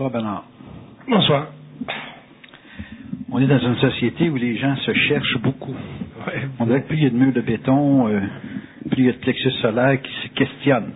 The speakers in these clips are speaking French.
Bonsoir, Bernard. Bonsoir. On est dans une société où les gens se cherchent beaucoup. Ouais. On dirait que plus il y a de murs de béton, plus il y a de plexus solaire qui se questionnent.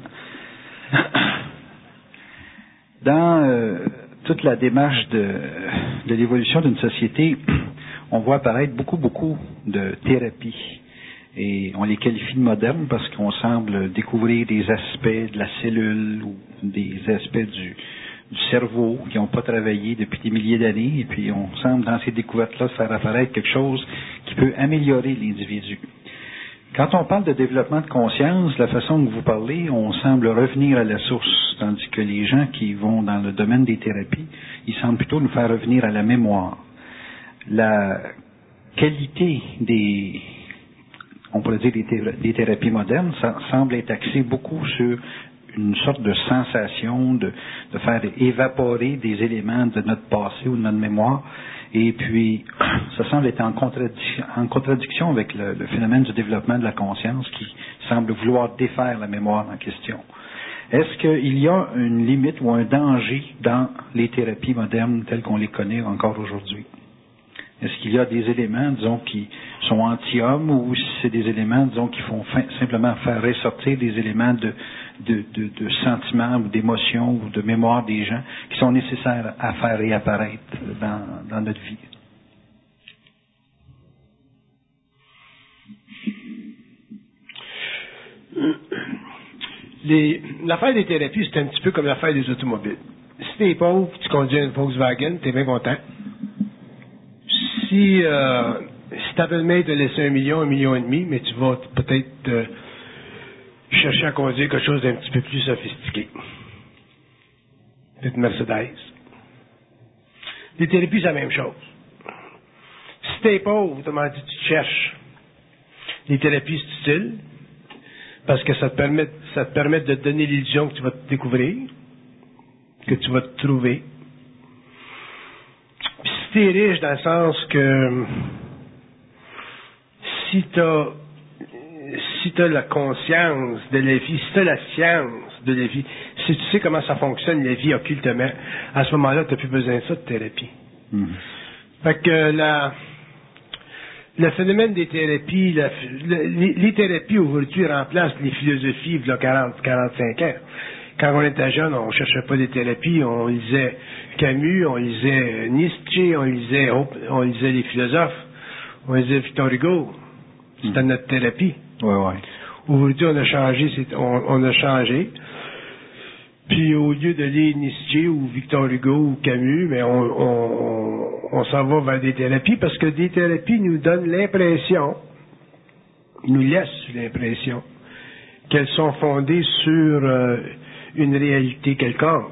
Dans toute la démarche de l'évolution d'une société, on voit apparaître beaucoup de thérapies. Et on les qualifie de modernes parce qu'on semble découvrir des aspects de la cellule ou des aspects du cerveau qui n'ont pas travaillé depuis des milliers d'années. Et puis on semble dans ces découvertes-là faire apparaître quelque chose qui peut améliorer l'individu. Quand on parle de développement de conscience, la façon que vous parlez, on semble revenir à la source, tandis que les gens qui vont dans le domaine des thérapies, ils semblent plutôt nous faire revenir à la mémoire. La qualité on pourrait dire des thérapies modernes, ça semble être axé beaucoup sur une sorte de sensation, de faire évaporer des éléments de notre passé ou de notre mémoire. Et puis, ça semble être en contradiction avec le phénomène du développement de la conscience qui semble vouloir défaire la mémoire en question. Est-ce qu'il y a une limite ou un danger dans les thérapies modernes telles qu'on les connaît encore aujourd'hui? Est-ce qu'il y a des éléments, disons, qui sont anti-hommes ou si c'est des éléments, disons, qui font simplement faire ressortir des éléments de sentiments ou d'émotions ou de mémoire des gens qui sont nécessaires à faire réapparaître dans notre vie? L'affaire des thérapies, c'est un petit peu comme l'affaire des automobiles. Si t'es pauvre, tu conduis une Volkswagen, t'es bien content. Si ta belle-mère te laisse 1 million, 1,5 million, mais tu vas peut-être chercher à conduire quelque chose d'un petit peu plus sophistiqué. Peut-être Mercedes. Les thérapies, c'est la même chose. Si t'es pauvre, autrement dit, tu te cherches. Les thérapies, c'est utile, parce que ça te permet de te donner l'illusion que tu vas te découvrir, que tu vas te trouver. Puis si t'es riche dans le sens que si t'as la conscience de la vie, si t'as la science de la vie, si tu sais comment ça fonctionne la vie occultement, à ce moment-là, t'as plus besoin de ça de thérapie. Fait que le phénomène des thérapies, les thérapies aujourd'hui remplacent les philosophies il y a 40-45 ans. Quand on était jeune, on cherchait pas des thérapies, on lisait Camus, on lisait Nietzsche, on lisait les philosophes, on lisait Victor Hugo. C'était notre thérapie. Ouais. Aujourd'hui, on a changé. Puis au lieu de lire Nietzsche ou Victor Hugo ou Camus, mais on s'en va vers des thérapies parce que des thérapies nous donnent l'impression, nous laissent l'impression qu'elles sont fondées sur une réalité quelconque.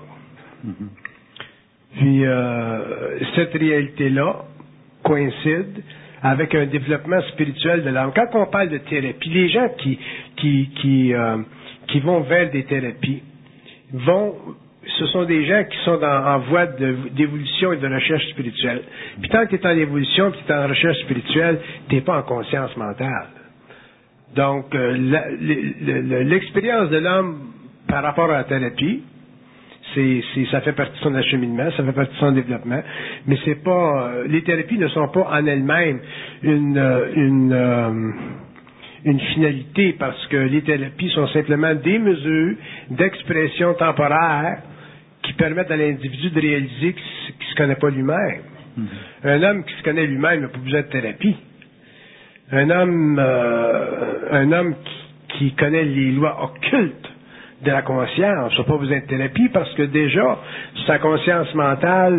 Puis cette réalité-là coïncide avec un développement spirituel de l'âme. Quand on parle de thérapie, les gens qui vont vers des thérapies ce sont des gens qui sont en voie d'évolution et de recherche spirituelle. Puis tant que tu es en évolution, puis tu es en recherche spirituelle, tu n'es pas en conscience mentale. Donc, l'expérience de l'homme par rapport à la thérapie, ça fait partie de son acheminement, ça fait partie de son développement, mais c'est pas, les thérapies ne sont pas en elles-mêmes une finalité, parce que les thérapies sont simplement des mesures d'expression temporaire qui permettent à l'individu de réaliser qu'il se connaît pas lui-même. Un homme qui se connaît lui-même n'a pas besoin de thérapie. Un homme qui connaît les lois occultes de la conscience n'a pas besoin de thérapie parce que déjà, sa conscience mentale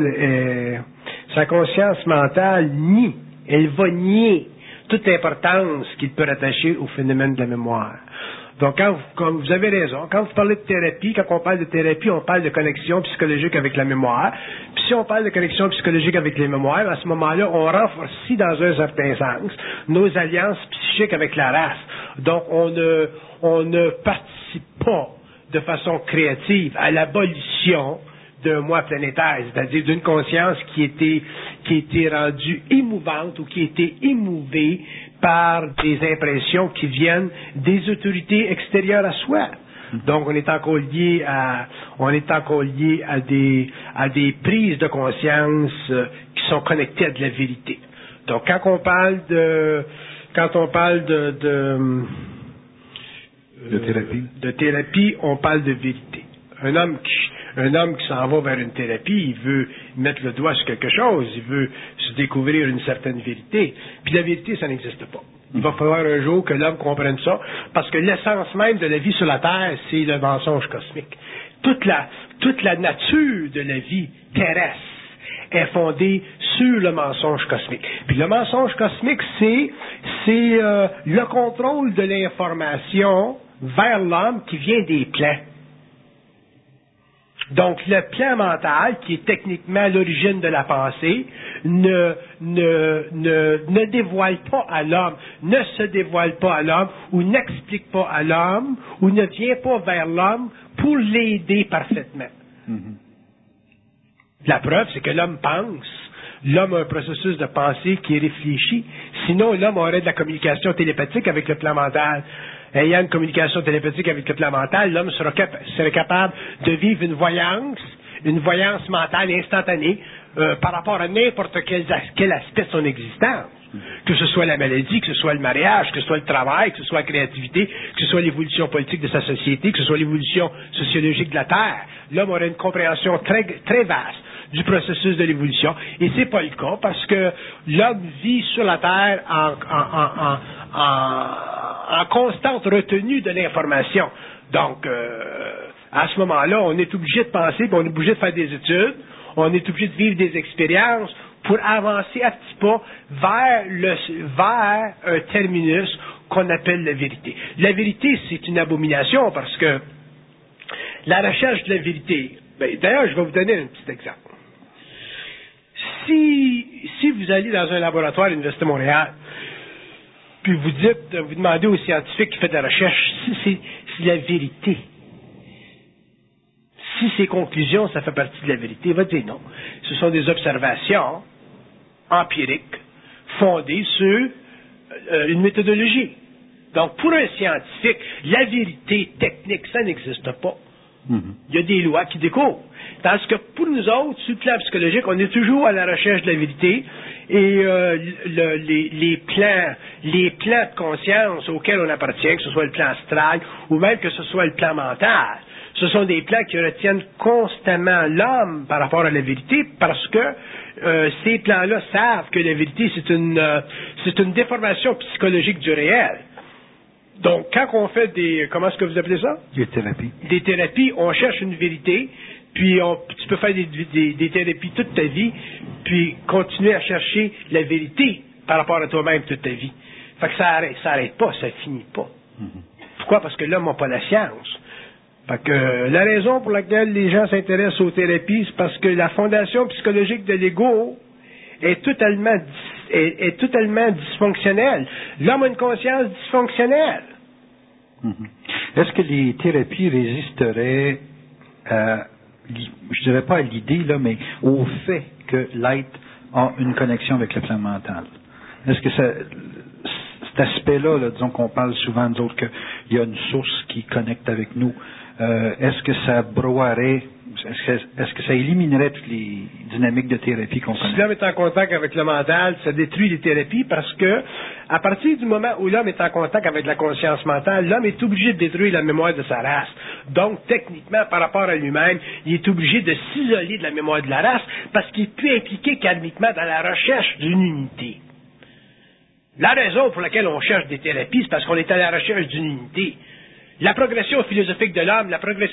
nie, elle va nier toute l'importance qu'il peut rattacher au phénomène de la mémoire. Donc, quand vous avez raison, quand vous parlez de thérapie, quand on parle de thérapie, on parle de connexion psychologique avec la mémoire. Puis si on parle de connexion psychologique avec les mémoires, à ce moment-là, on renforce, dans un certain sens, nos alliances psychiques avec la race. Donc, on ne participe pas de façon créative à l'abolition d'un moi planétaire, c'est-à-dire d'une conscience qui était rendue émouvante ou qui était émouvée par des impressions qui viennent des autorités extérieures à soi. Donc, on est encore lié à des prises de conscience qui sont connectées à de la vérité. Donc, quand on parle de thérapie, on parle de vérité. Un homme qui s'en va vers une thérapie, il veut mettre le doigt sur quelque chose, il veut se découvrir une certaine vérité. Puis la vérité, ça n'existe pas. Il va falloir un jour que l'homme comprenne ça, parce que l'essence même de la vie sur la Terre, c'est le mensonge cosmique. Toute la nature de la vie terrestre est fondée sur le mensonge cosmique. Puis le mensonge cosmique, c'est le contrôle de l'information vers l'homme qui vient des plans. Donc, le plan mental, qui est techniquement l'origine de la pensée, ne dévoile pas à l'homme, ne se dévoile pas à l'homme, ou n'explique pas à l'homme, ou ne vient pas vers l'homme pour l'aider parfaitement. La preuve, c'est que l'homme pense. L'homme a un processus de pensée qui est réfléchi. Sinon, l'homme aurait de la communication télépathique avec le plan mental. Ayant une communication télépathique avec le plan mental, l'homme serait capable de vivre une voyance mentale instantanée par rapport à n'importe quel aspect de son existence. Que ce soit la maladie, que ce soit le mariage, que ce soit le travail, que ce soit la créativité, que ce soit l'évolution politique de sa société, que ce soit l'évolution sociologique de la Terre. L'homme aurait une compréhension très, très vaste du processus de l'évolution. Et c'est pas le cas parce que l'homme vit sur la Terre en constante retenue de l'information. Donc, à ce moment-là, on est obligé de penser, puis on est obligé de faire des études, on est obligé de vivre des expériences pour avancer à petits pas vers un terminus qu'on appelle la vérité. La vérité, c'est une abomination parce que la recherche de la vérité, d'ailleurs, je vais vous donner un petit exemple. Si vous allez dans un laboratoire à l'Université de Montréal, puis vous demandez aux scientifiques qui font de la recherche si c'est la vérité, si ces conclusions, ça fait partie de la vérité, il va dire non. Ce sont des observations empiriques fondées sur une méthodologie. Donc, pour un scientifique, la vérité technique, ça n'existe pas. Il y a des lois qui découvrent. Tandis que pour nous autres, sur le plan psychologique, on est toujours à la recherche de la vérité et les plans de conscience auxquels on appartient, que ce soit le plan astral ou même que ce soit le plan mental, ce sont des plans qui retiennent constamment l'homme par rapport à la vérité parce que ces plans-là savent que la vérité, c'est une déformation psychologique du réel. Donc, quand on fait comment est-ce que vous appelez ça? Des thérapies. Des thérapies, on cherche une vérité, puis tu peux faire des thérapies toute ta vie, puis continuer à chercher la vérité par rapport à toi-même toute ta vie. Fait que ça arrête pas, ça finit pas. Pourquoi? Parce que l'homme n'a pas la science. Fait que la raison pour laquelle les gens s'intéressent aux thérapies, c'est parce que la fondation psychologique de l'ego est totalement dysfonctionnelle. L'homme a une conscience dysfonctionnelle. Est-ce que les thérapies résisteraient je dirais pas à l'idée, là, mais au fait que l'être a une connexion avec le plan mental? Est-ce que cet aspect-là, là, disons qu'on parle souvent, nous autres, qu'il y a une source qui connecte avec nous, est-ce que ça broierait, est-ce que ça éliminerait toutes les dynamiques de thérapie qu'on connaît? Si l'homme est en contact avec le mental, ça détruit les thérapies parce que, à partir du moment où l'homme est en contact avec la conscience mentale, l'homme est obligé de détruire la mémoire de sa race. Donc, techniquement, par rapport à lui-même, il est obligé de s'isoler de la mémoire de la race parce qu'il est plus impliqué karmiquement dans la recherche d'une unité. La raison pour laquelle on cherche des thérapies, c'est parce qu'on est à la recherche d'une unité. La progression philosophique de l'homme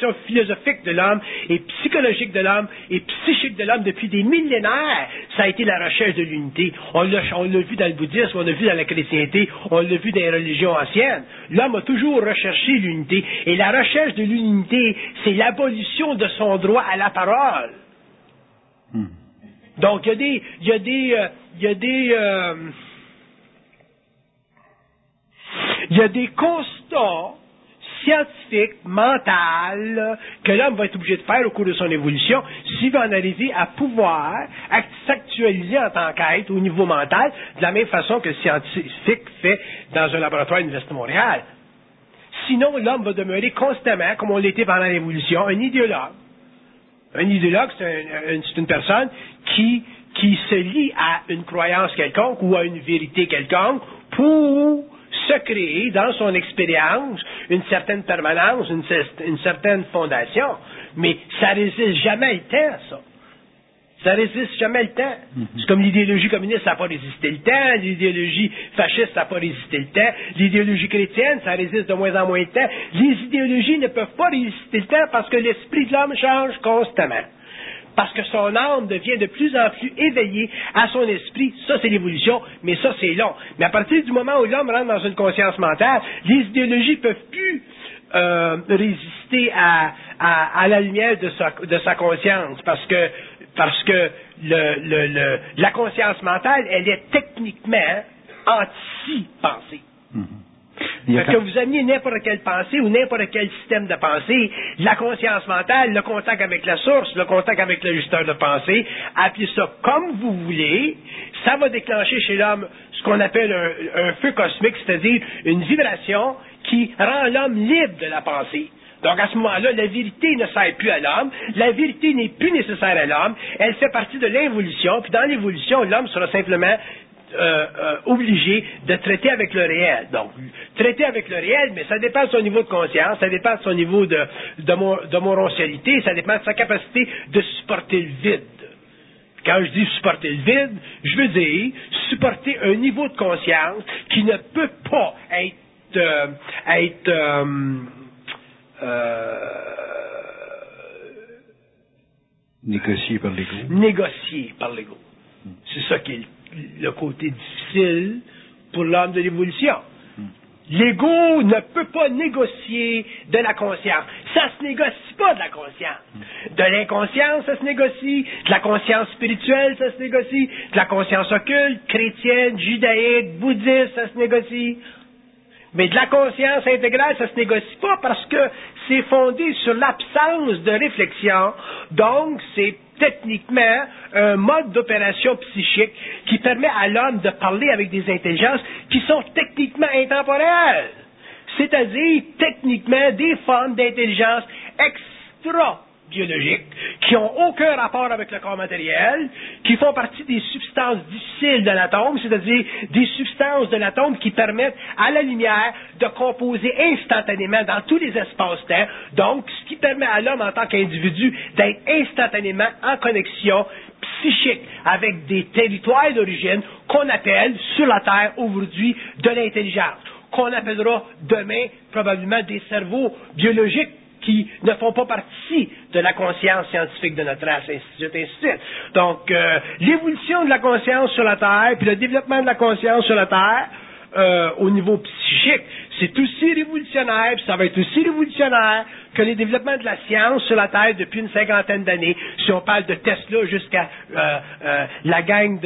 et psychologique de l'homme et psychique de l'homme depuis des millénaires, ça a été la recherche de l'unité. On l'a vu dans le bouddhisme, on l'a vu dans la chrétienté, on l'a vu dans les religions anciennes. L'homme a toujours recherché l'unité. Et la recherche de l'unité, c'est l'abolition de son droit à la parole. Donc, il y a des constats scientifique, mental, que l'homme va être obligé de faire au cours de son évolution s'il va en arriver à pouvoir s'actualiser en tant qu'être au niveau mental de la même façon que le scientifique fait dans un laboratoire à l'Université de Montréal. Sinon, l'homme va demeurer constamment, comme on l'était pendant l'évolution, un idéologue. Un idéologue, c'est une personne qui se lie à une croyance quelconque ou à une vérité quelconque pour se créer dans son expérience une certaine permanence, une certaine fondation. Mais ça résiste jamais le temps, ça. Ça résiste jamais le temps. C'est comme l'idéologie communiste, ça n'a pas résisté le temps. L'idéologie fasciste, ça n'a pas résisté le temps. L'idéologie chrétienne, ça résiste de moins en moins de temps. Les idéologies ne peuvent pas résister le temps parce que l'esprit de l'homme change constamment. Parce que son âme devient de plus en plus éveillée à son esprit. Ça, c'est l'évolution, mais ça, c'est long. Mais à partir du moment où l'homme rentre dans une conscience mentale, les idéologies ne peuvent plus résister à la lumière de sa conscience. Parce que la conscience mentale, elle est techniquement anti-pensée. Que vous ameniez n'importe quelle pensée ou n'importe quel système de pensée, la conscience mentale, le contact avec la source, le contact avec l'ajusteur de pensée, appelez ça comme vous voulez, ça va déclencher chez l'homme ce qu'on appelle un feu cosmique, c'est-à-dire une vibration qui rend l'homme libre de la pensée. Donc à ce moment-là, la vérité ne sert plus à l'homme, la vérité n'est plus nécessaire à l'homme, elle fait partie de l'évolution, puis dans l'évolution, l'homme sera simplement obligé de traiter avec le réel. Donc, traiter avec le réel, mais ça dépend de son niveau de conscience, ça dépend de son niveau de morosité, ça dépend de sa capacité de supporter le vide. Quand je dis supporter le vide, je veux dire supporter un niveau de conscience qui ne peut pas être négocié par l'ego. Négocié par l'ego. C'est ça qui est le côté difficile pour l'homme de l'évolution. L'ego ne peut pas négocier de la conscience. Ça se négocie pas de la conscience. De l'inconscience, ça se négocie. De la conscience spirituelle, ça se négocie. De la conscience occulte, chrétienne, judaïque, bouddhiste, ça se négocie. Mais de la conscience intégrale, ça se négocie pas parce que c'est fondé sur l'absence de réflexion. Donc, c'est techniquement un mode d'opération psychique qui permet à l'homme de parler avec des intelligences qui sont techniquement intemporelles. C'est-à-dire, techniquement, des formes d'intelligence extra-biologiques qui n'ont aucun rapport avec le corps matériel, qui font partie des substances difficiles de l'atome, c'est-à-dire des substances de l'atome qui permettent à la lumière de composer instantanément dans tous les espaces-temps, donc ce qui permet à l'homme en tant qu'individu d'être instantanément en connexion psychique avec des territoires d'origine qu'on appelle sur la Terre aujourd'hui de l'intelligence, qu'on appellera demain probablement des cerveaux biologiques qui ne font pas partie de la conscience scientifique de notre race, ainsi de suite, ainsi de suite. Donc, l'évolution de la conscience sur la Terre, puis le développement de la conscience sur la Terre, au niveau psychique, c'est aussi révolutionnaire, puis ça va être aussi révolutionnaire que les développements de la science sur la Terre depuis une 50aine d'années, si on parle de Tesla jusqu'à la gang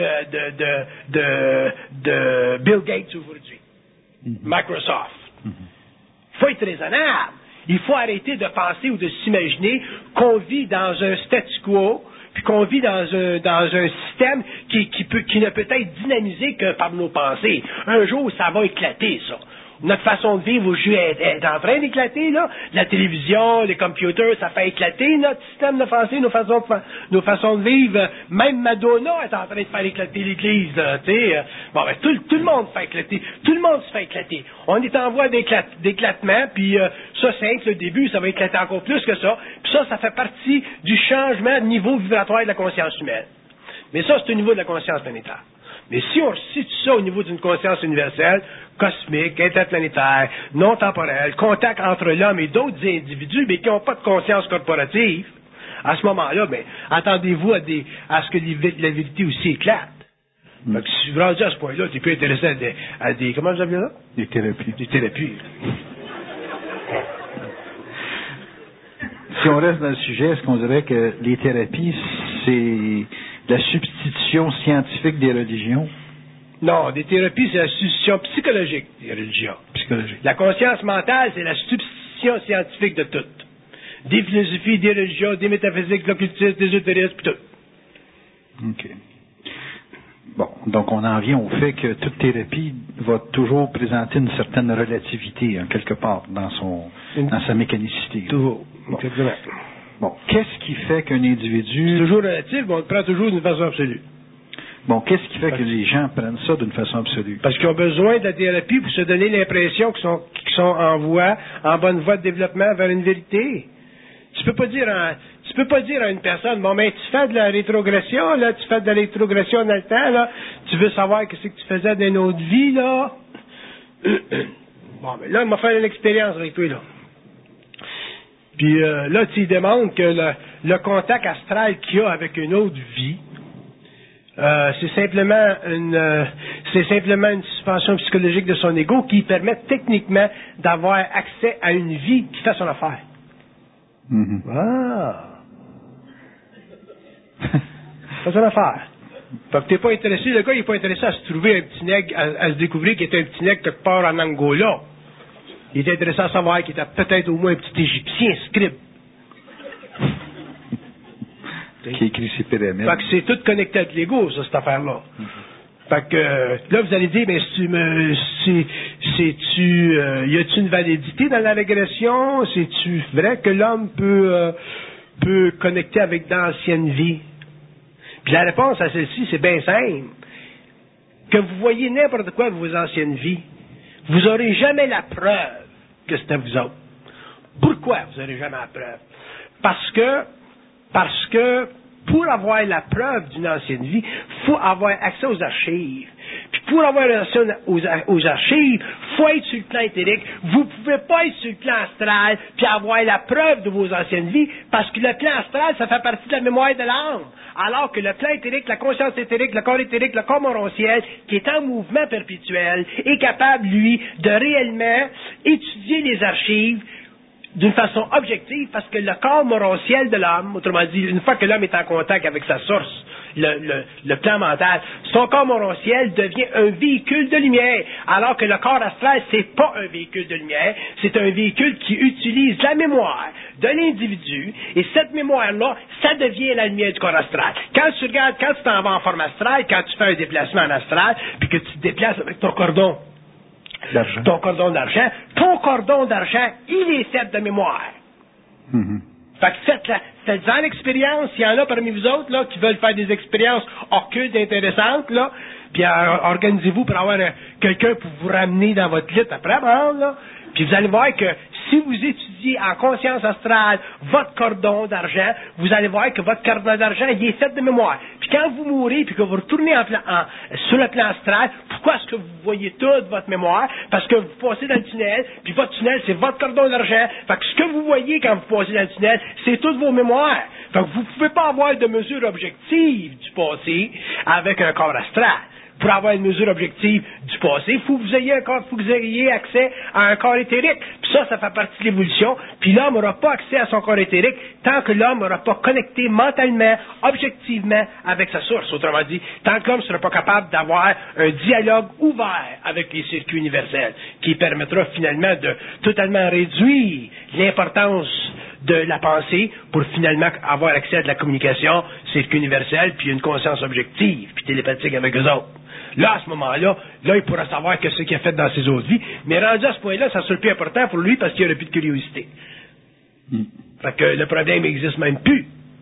de Bill Gates aujourd'hui, Microsoft. Il faut être raisonnable. Il faut arrêter de penser ou de s'imaginer qu'on vit dans un statu quo, puis qu'on vit dans un système qui ne peut être dynamisé que par nos pensées. Un jour, ça va éclater, ça. Notre façon de vivre aujourd'hui est en train d'éclater, là. La télévision, les computers, ça fait éclater notre système de pensée, nos façons de vivre. Même Madonna est en train de faire éclater l'Église, là, tu sais. Bon, ben, tout le monde fait éclater. Tout le monde se fait éclater. On est en voie d'éclatement, puis ça, c'est le début, ça va éclater encore plus que ça. Puis ça fait partie du changement de niveau vibratoire de la conscience humaine. Mais ça, c'est au niveau de la conscience planétaire. Mais si on situe ça au niveau d'une conscience universelle, cosmique, interplanétaire, non temporelle, contact entre l'homme et d'autres individus, mais qui n'ont pas de conscience corporative, à ce moment-là, ben, attendez-vous à ce que la vérité aussi éclate. Donc, si vous rendez à ce point-là, tu es plus intéressé à des comment vous appelez ça? Des thérapies. Des thérapies. Si on reste dans le sujet, est-ce qu'on dirait que les thérapies, c'est la substitution scientifique des religions? Non, des thérapies, c'est la substitution psychologique des religions. Psychologique. La conscience mentale, c'est la substitution scientifique de tout. Des philosophies, des religions, des métaphysiques, de l'occultisme, des ésotérismes, tout. OK. Bon, donc on en vient au fait que toute thérapie va toujours présenter une certaine relativité, en quelque part, dans sa mécanicité. Toujours. Bon. Bon. Qu'est-ce qui fait qu'un individu... C'est toujours relatif, mais on le prend toujours d'une façon absolue. Bon, qu'est-ce qui fait que les gens prennent ça d'une façon absolue? Parce qu'ils ont besoin de la thérapie pour se donner l'impression qu'ils sont en bonne voie de développement vers une vérité. Tu peux pas dire à une personne, bon, mais tu fais de la rétrogression, là, tu fais de la rétrogression dans le temps, là, tu veux savoir ce que tu faisais dans une autre vie, là. Bon, mais là, il m'a fait une expérience avec toi, là. Puis là, tu lui demandes que le contact astral qu'il y a avec une autre vie, c'est simplement une suspension psychologique de son ego qui permet techniquement d'avoir accès à une vie qui fait son affaire. Mm-hmm. Ah! C'est son affaire. Fait que t'es pas intéressé, le gars il est pas intéressé à se trouver un petit nègre, à se découvrir qu'il était un petit nègre quelque part en Angola. Il est intéressé à savoir qu'il était peut-être au moins un petit Égyptien scribe. Qui écrit ses pyramides. Fait que c'est tout connecté avec l'ego, ça, cette affaire-là. Mm-hmm. Fait que là, vous allez dire, mais y a-t-il une validité dans la régression? C'est-tu vrai que l'homme peut connecter avec d'anciennes vies? Puis la réponse à celle-ci, c'est bien simple. Que vous voyez n'importe quoi de vos anciennes vies, vous n'aurez jamais la preuve que c'était vous autres. Pourquoi vous n'aurez jamais la preuve? Parce que pour avoir la preuve d'une ancienne vie, il faut avoir accès aux archives. Puis pour avoir accès aux archives, il faut être sur le plan éthérique. Vous ne pouvez pas être sur le plan astral puis avoir la preuve de vos anciennes vies, parce que le plan astral, ça fait partie de la mémoire de l'âme. Alors que le plan éthérique, la conscience éthérique, le corps éthérique, le corps morontiel, qui est en mouvement perpétuel, est capable, lui, de réellement étudier les archives d'une façon objective, parce que le corps morontiel de l'homme, autrement dit, une fois que l'homme est en contact avec sa source, le plan mental, son corps morontiel devient un véhicule de lumière, alors que le corps astral, c'est pas un véhicule de lumière, c'est un véhicule qui utilise la mémoire de l'individu, et cette mémoire-là, ça devient la lumière du corps astral. Quand tu t'en vas en forme astrale, quand tu fais un déplacement en astral, puis que tu te déplaces avec ton cordon d'argent. Ton cordon d'argent, il est fait de mémoire. Mm-hmm. Fait que faites-en l'expérience. Il y en a parmi vous autres là, qui veulent faire des expériences occultes intéressantes, là, puis organisez-vous pour avoir quelqu'un pour vous ramener dans votre lit après, là. Puis vous allez voir que si vous étudiez en conscience astrale votre cordon d'argent, vous allez voir que votre cordon d'argent, il est fait de mémoire. Puis quand vous mourrez, puis que vous retournez sur le plan astral, pourquoi est-ce que vous voyez toute votre mémoire? Parce que vous passez dans le tunnel, puis votre tunnel, c'est votre cordon d'argent. Fait que ce que vous voyez quand vous passez dans le tunnel, c'est toutes vos mémoires. Fait que vous ne pouvez pas avoir de mesure objective du passé avec un corps astral. Pour avoir une mesure objective du passé, il faut que vous ayez accès à un corps éthérique. Puis ça fait partie de l'évolution. Puis l'homme n'aura pas accès à son corps éthérique tant que l'homme n'aura pas connecté mentalement, objectivement avec sa source. Autrement dit, tant que l'homme ne sera pas capable d'avoir un dialogue ouvert avec les circuits universels, qui permettra finalement de totalement réduire l'importance de la pensée pour finalement avoir accès à de la communication, circuit universel, puis une conscience objective, puis télépathique avec eux autres. Là, à ce moment-là, il pourra savoir ce qu'il a fait dans ses autres vies, mais rendu à ce point-là, ça sera le plus important pour lui parce qu'il n'y aura plus de curiosité. Fait que le problème n'existe même plus.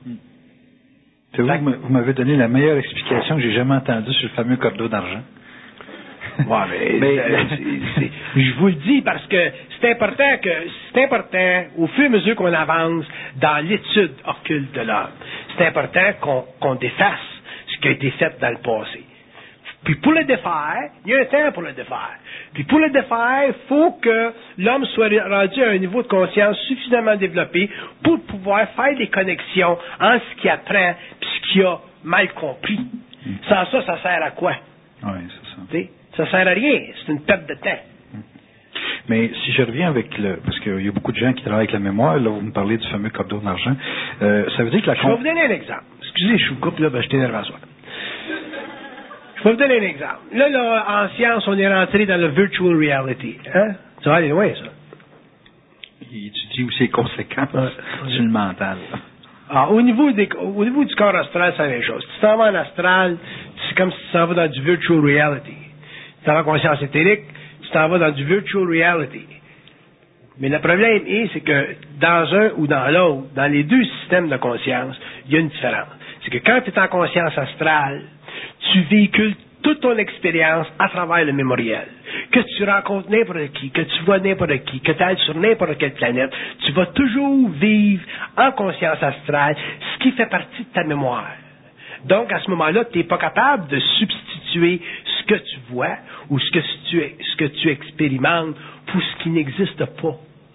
Vous m'avez donné la meilleure explication que j'ai jamais entendue sur le fameux cordon d'argent. Ouais, mais je vous le dis parce que c'est important au fur et à mesure qu'on avance dans l'étude occulte de l'homme, c'est important qu'on défasse ce qui a été fait dans le passé. Puis pour le défaire, il y a un temps pour le défaire. Puis pour le défaire, il faut que l'homme soit rendu à un niveau de conscience suffisamment développé pour pouvoir faire des connexions entre ce qu'il apprend et ce qu'il a mal compris. Sans ça, ça sert à quoi? Oui, c'est ça. T'sais? Ça sert à rien. C'est une perte de temps. Mais si je reviens avec parce qu'il y a beaucoup de gens qui travaillent avec la mémoire, là, vous me parlez du fameux cordon d'argent, ça veut dire que Je vais vous donner un exemple. Excusez, je vous coupe, là, je t'énerve à soi. Je vais vous donner un exemple. Là, en science, on est rentré dans le virtual reality. Hein? Ça va aller loin, ça. Il étudie aussi les conséquences sur le mental. Alors, au niveau du corps astral, c'est la même chose. Si tu t'en vas en astral, c'est comme si tu t'en vas dans du virtual reality. t'en vas en conscience éthérique, tu t'en vas dans du virtual reality. Mais le problème c'est que dans un ou dans l'autre, dans les deux systèmes de conscience, il y a une différence. C'est que quand tu es en conscience astrale, tu véhicules toute ton expérience à travers le mémoriel. Que tu rencontres n'importe qui, que tu vois n'importe qui, que tu ailles sur n'importe quelle planète, tu vas toujours vivre en conscience astrale ce qui fait partie de ta mémoire. Donc, à ce moment-là, tu n'es pas capable de substituer ce que tu vois ou ce que tu expérimentes pour ce qui n'existe pas.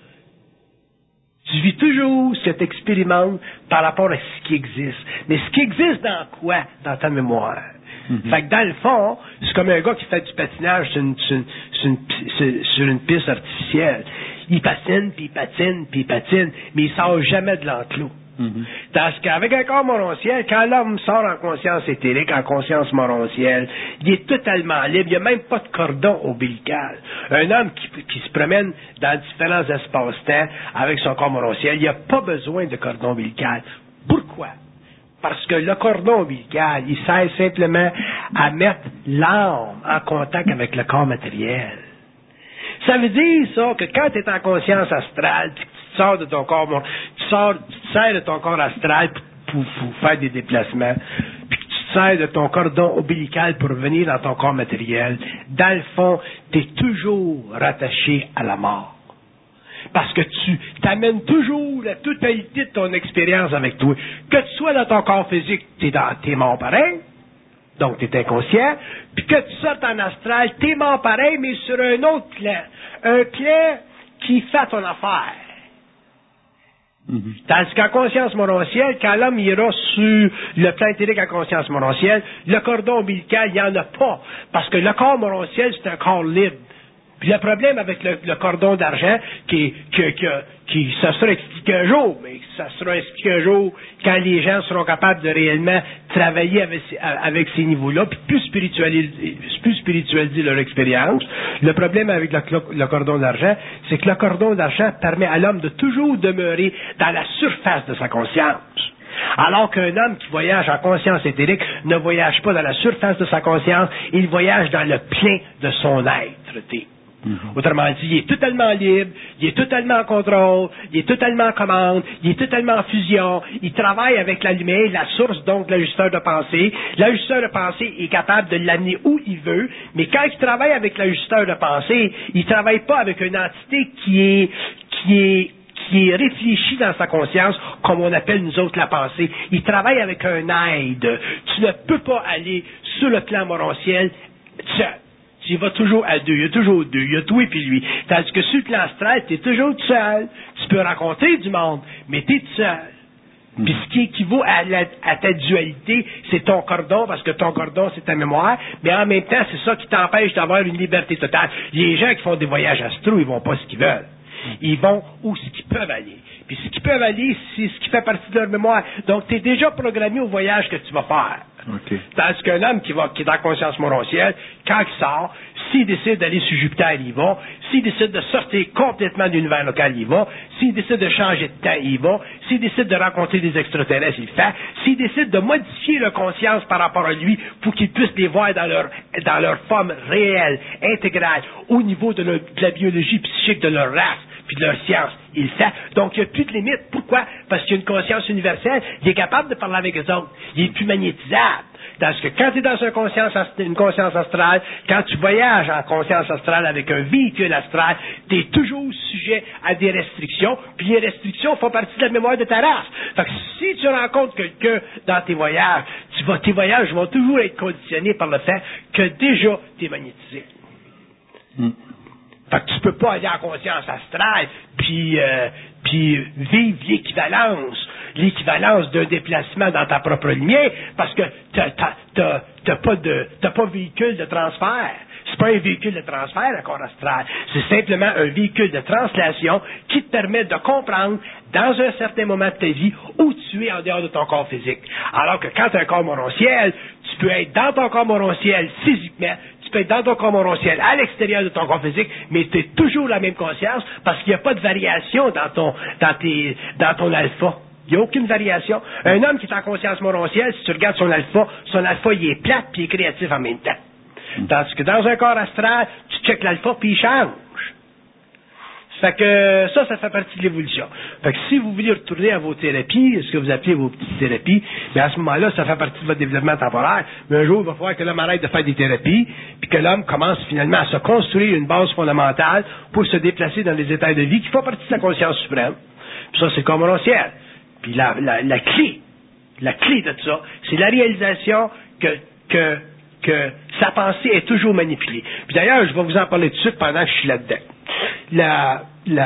Tu vis toujours ce que tu expérimentes par rapport à ce qui existe. Mais ce qui existe dans quoi? Dans ta mémoire. Fait que dans le fond, c'est comme un gars qui fait du patinage sur une piste artificielle. Il patine, puis il patine, puis il patine, mais il sort jamais de l'enclos. Parce qu'avec un corps morontiel, quand l'homme sort en conscience éthérique, en conscience morontielle, il est totalement libre, il n'y a même pas de cordon ombilical. Un homme qui se promène dans différents espaces-temps avec son corps morontiel, il n'y a pas besoin de cordon ombilical. Pourquoi? Parce que le cordon ombilical, il sert simplement à mettre l'âme en contact avec le corps matériel. Ça veut dire, ça, que quand tu es en conscience astrale, tu sors de ton corps, tu te sers de ton corps astral pour faire des déplacements, puis que tu te sers de ton cordon ombilical pour revenir dans ton corps matériel, dans le fond, tu es toujours rattaché à la mort. Parce que tu t'amènes toujours la totalité de ton expérience avec toi. Que tu sois dans ton corps physique, t'es mort pareil, donc t'es inconscient, puis que tu sortes en astral, t'es mort pareil, mais sur un autre plan. Un plan qui fait ton affaire. Tandis qu'en conscience morontielle, quand l'homme ira sur le plan éthérique en conscience morontielle, le cordon ombilical, il n'y en a pas. Parce que le corps morontiel, c'est un corps libre. Puis le problème avec le cordon d'argent, ça sera expliqué un jour, mais ça sera expliqué un jour quand les gens seront capables de réellement travailler avec ces niveaux-là, puis plus spiritualiser leur expérience. Le problème avec le cordon d'argent, c'est que le cordon d'argent permet à l'homme de toujours demeurer dans la surface de sa conscience. Alors qu'un homme qui voyage en conscience éthérique ne voyage pas dans la surface de sa conscience, il voyage dans le plein de son être. Autrement dit, il est totalement libre, il est totalement en contrôle, il est totalement en commande, il est totalement en fusion, il travaille avec la lumière, la source donc de l'ajusteur de pensée. L'ajusteur de pensée est capable de l'amener où il veut, mais quand il travaille avec l'ajusteur de pensée, il ne travaille pas avec une entité qui est réfléchie dans sa conscience, comme on appelle nous autres la pensée. Il travaille avec un aide. Tu ne peux pas aller sur le plan morontiel seul. Tu y vas toujours à deux, il y a toujours deux, il y a toi et puis lui. Tandis que sur le plan astral, tu es toujours tout seul. Tu peux rencontrer du monde, mais tu es tout seul. Puis ce qui équivaut à ta dualité, c'est ton cordon, parce que ton cordon, c'est ta mémoire, mais en même temps, c'est ça qui t'empêche d'avoir une liberté totale. Les gens qui font des voyages astraux, ils vont pas ce qu'ils veulent. Ils vont où ce qu'ils peuvent aller. Puis ce qu'ils peuvent aller, c'est ce qui fait partie de leur mémoire. Donc, tu es déjà programmé au voyage que tu vas faire. Okay. Tandis qu'un homme qui est en conscience morontielle, quand il sort, s'il décide d'aller sur Jupiter, il y va. S'il décide de sortir complètement de l'univers local, il y va. S'il décide de changer de temps, il y va. S'il décide de rencontrer des extraterrestres, il le fait. S'il décide de modifier leur conscience par rapport à lui pour qu'il puisse les voir dans leur forme réelle, intégrale, au niveau de la biologie psychique de leur race, puis de leur science, il le fait. Donc, il n'y a plus de limite. Pourquoi? Parce qu'il y a une conscience universelle. Il est capable de parler avec eux autres. Il est plus magnétisable. Parce que quand tu es dans une conscience astrale, quand tu voyages en conscience astrale avec un véhicule astral, tu es toujours sujet à des restrictions, puis les restrictions font partie de la mémoire de ta race. Fait que si tu rencontres quelqu'un dans tes voyages, tes voyages vont toujours être conditionnés par le fait que déjà tu es magnétisé. Fait que tu peux pas aller en conscience astrale puis vivre l'équivalence d'un déplacement dans ta propre lumière parce que t'as pas véhicule de transfert. C'est pas un véhicule de transfert, le corps astral. C'est simplement un véhicule de translation qui te permet de comprendre dans un certain moment de ta vie où tu es en dehors de ton corps physique. Alors que quand tu as un corps morontiel, tu peux être dans ton corps morontiel physiquement, tu peux être dans ton corps morontiel à l'extérieur de ton corps physique, mais tu es toujours la même conscience parce qu'il n'y a pas de variation dans ton alpha. Il n'y a aucune variation. Un homme qui est en conscience morontielle, si tu regardes son alpha, il est plate puis il est créatif en même temps. Tandis que dans un corps astral, tu checkes l'alpha puis il change. Fait que ça fait partie de l'évolution. Fait que si vous voulez retourner à vos thérapies, ce que vous appelez vos petites thérapies, bien à ce moment-là, ça fait partie de votre développement temporaire. Mais un jour, il va falloir que l'homme arrête de faire des thérapies, puis que l'homme commence finalement à se construire une base fondamentale pour se déplacer dans les états de vie qui font partie de la conscience suprême. Puis ça, c'est le corps ciel. Puis la clé de tout ça, c'est la réalisation que sa pensée est toujours manipulée. Puis d'ailleurs, je vais vous en parler tout de suite pendant que je suis là-dedans.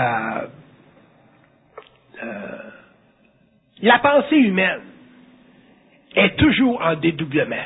La pensée humaine est toujours en dédoublement.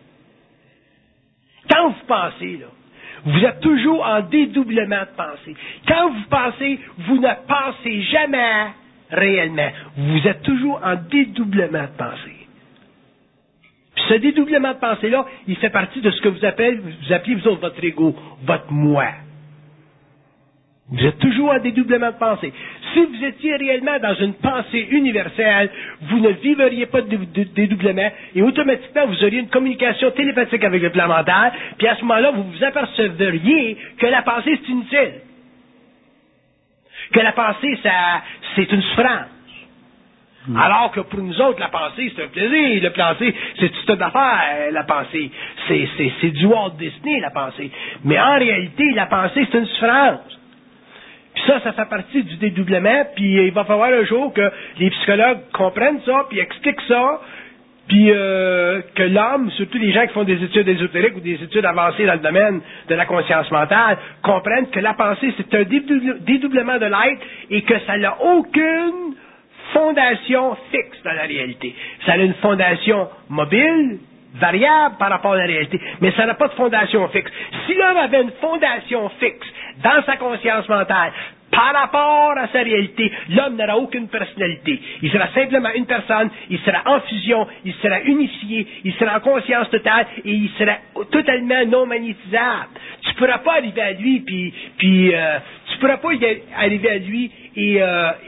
Quand vous pensez, là, vous êtes toujours en dédoublement de pensée. Quand vous pensez, vous ne pensez jamais réellement. Vous êtes toujours en dédoublement de pensée. Puis ce dédoublement de pensée-là, il fait partie de ce que vous appelez vous autres votre ego, votre moi. Vous êtes toujours en dédoublement de pensée. Si vous étiez réellement dans une pensée universelle, vous ne vivriez pas de dédoublement et automatiquement vous auriez une communication télépathique avec le plan mental, puis à ce moment-là, vous vous apercevriez que la pensée, c'est inutile. Que la pensée, c'est une souffrance. Alors que pour nous autres, la pensée, c'est un plaisir. Le pensée, c'est toute une affaire, la pensée. C'est du Walt Disney, la pensée. Mais en réalité, la pensée, c'est une souffrance. Puis ça fait partie du dédoublement, puis il va falloir un jour que les psychologues comprennent ça, puis expliquent ça, puis que l'homme, surtout les gens qui font des études ésotériques ou des études avancées dans le domaine de la conscience mentale, comprennent que la pensée, c'est un dédoublement de l'être et que ça n'a aucune fondation fixe dans la réalité. Ça a une fondation mobile, variable par rapport à la réalité, mais ça n'a pas de fondation fixe. Si l'homme avait une fondation fixe dans sa conscience mentale, par rapport à sa réalité, l'homme n'aura aucune personnalité. Il sera simplement une personne, il sera en fusion, il sera unifié, il sera en conscience totale et il sera totalement non magnétisable. Tu pourras pas arriver à lui, tu pourras pas arriver à lui et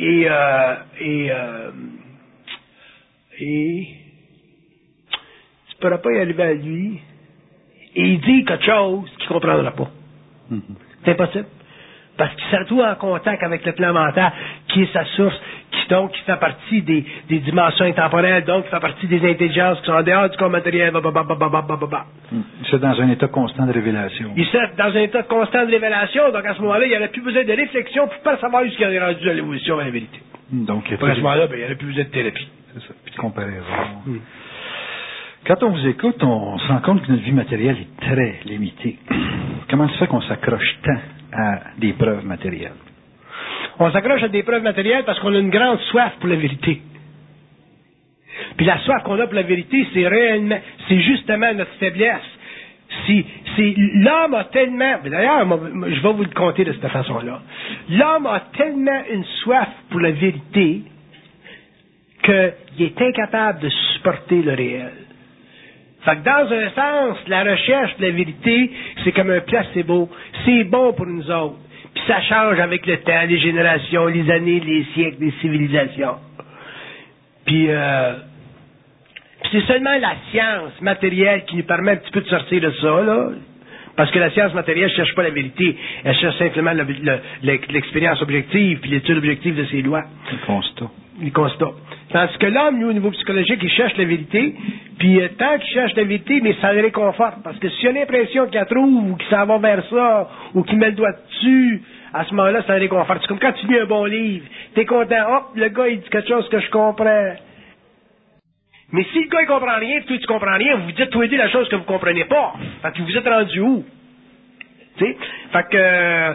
tu pourras pas y arriver à lui et il dit quelque chose qu'il ne comprendra pas. C'est impossible. Parce qu'il sera tout en contact avec le plan mental, qui est sa source, qui fait partie des dimensions intemporelles, donc qui fait partie des intelligences qui sont en dehors du corps matériel. C'est dans un état constant de révélation. Il serait dans un état constant de révélation, donc à ce moment-là, il n'y aurait plus besoin de réflexion pour pas savoir ce qui est rendu à l'évolution à la vérité. Donc, à ce moment-là, il n'y aurait plus besoin de thérapie. C'est ça, puis de comparaison. Quand on vous écoute, on se rend compte que notre vie matérielle est très limitée. Comment ça fait qu'on s'accroche tant à des preuves matérielles? On s'accroche à des preuves matérielles parce qu'on a une grande soif pour la vérité. Puis la soif qu'on a pour la vérité, c'est justement notre faiblesse. L'homme a tellement, d'ailleurs, je vais vous le conter de cette façon-là. L'homme a tellement une soif pour la vérité qu'il est incapable de supporter le réel. Fait que dans un sens, la recherche de la vérité, c'est comme un placebo. C'est bon pour nous autres. Puis ça change avec le temps, les générations, les années, les siècles, les civilisations. Puis c'est seulement la science matérielle qui nous permet un petit peu de sortir de ça, là. Parce que la science matérielle ne cherche pas la vérité. Elle cherche simplement l'expérience objective, puis l'étude objective de ses lois. Les constats. Tandis que l'homme, lui, au niveau psychologique, il cherche la vérité, puis tant qu'il cherche la vérité, mais ça le réconforte. Parce que s'il a l'impression qu'il la trouve, ou qu'il s'en va vers ça, ou qu'il met le doigt dessus, à ce moment-là, ça le réconforte. C'est comme quand tu lis un bon livre, t'es content, hop, le gars, il dit quelque chose que je comprends. Mais si le gars, il comprend rien, toi, tu comprends rien, vous dites, toi, la chose que vous comprenez pas. Fait que vous êtes rendu où? Tu sais? Fait que,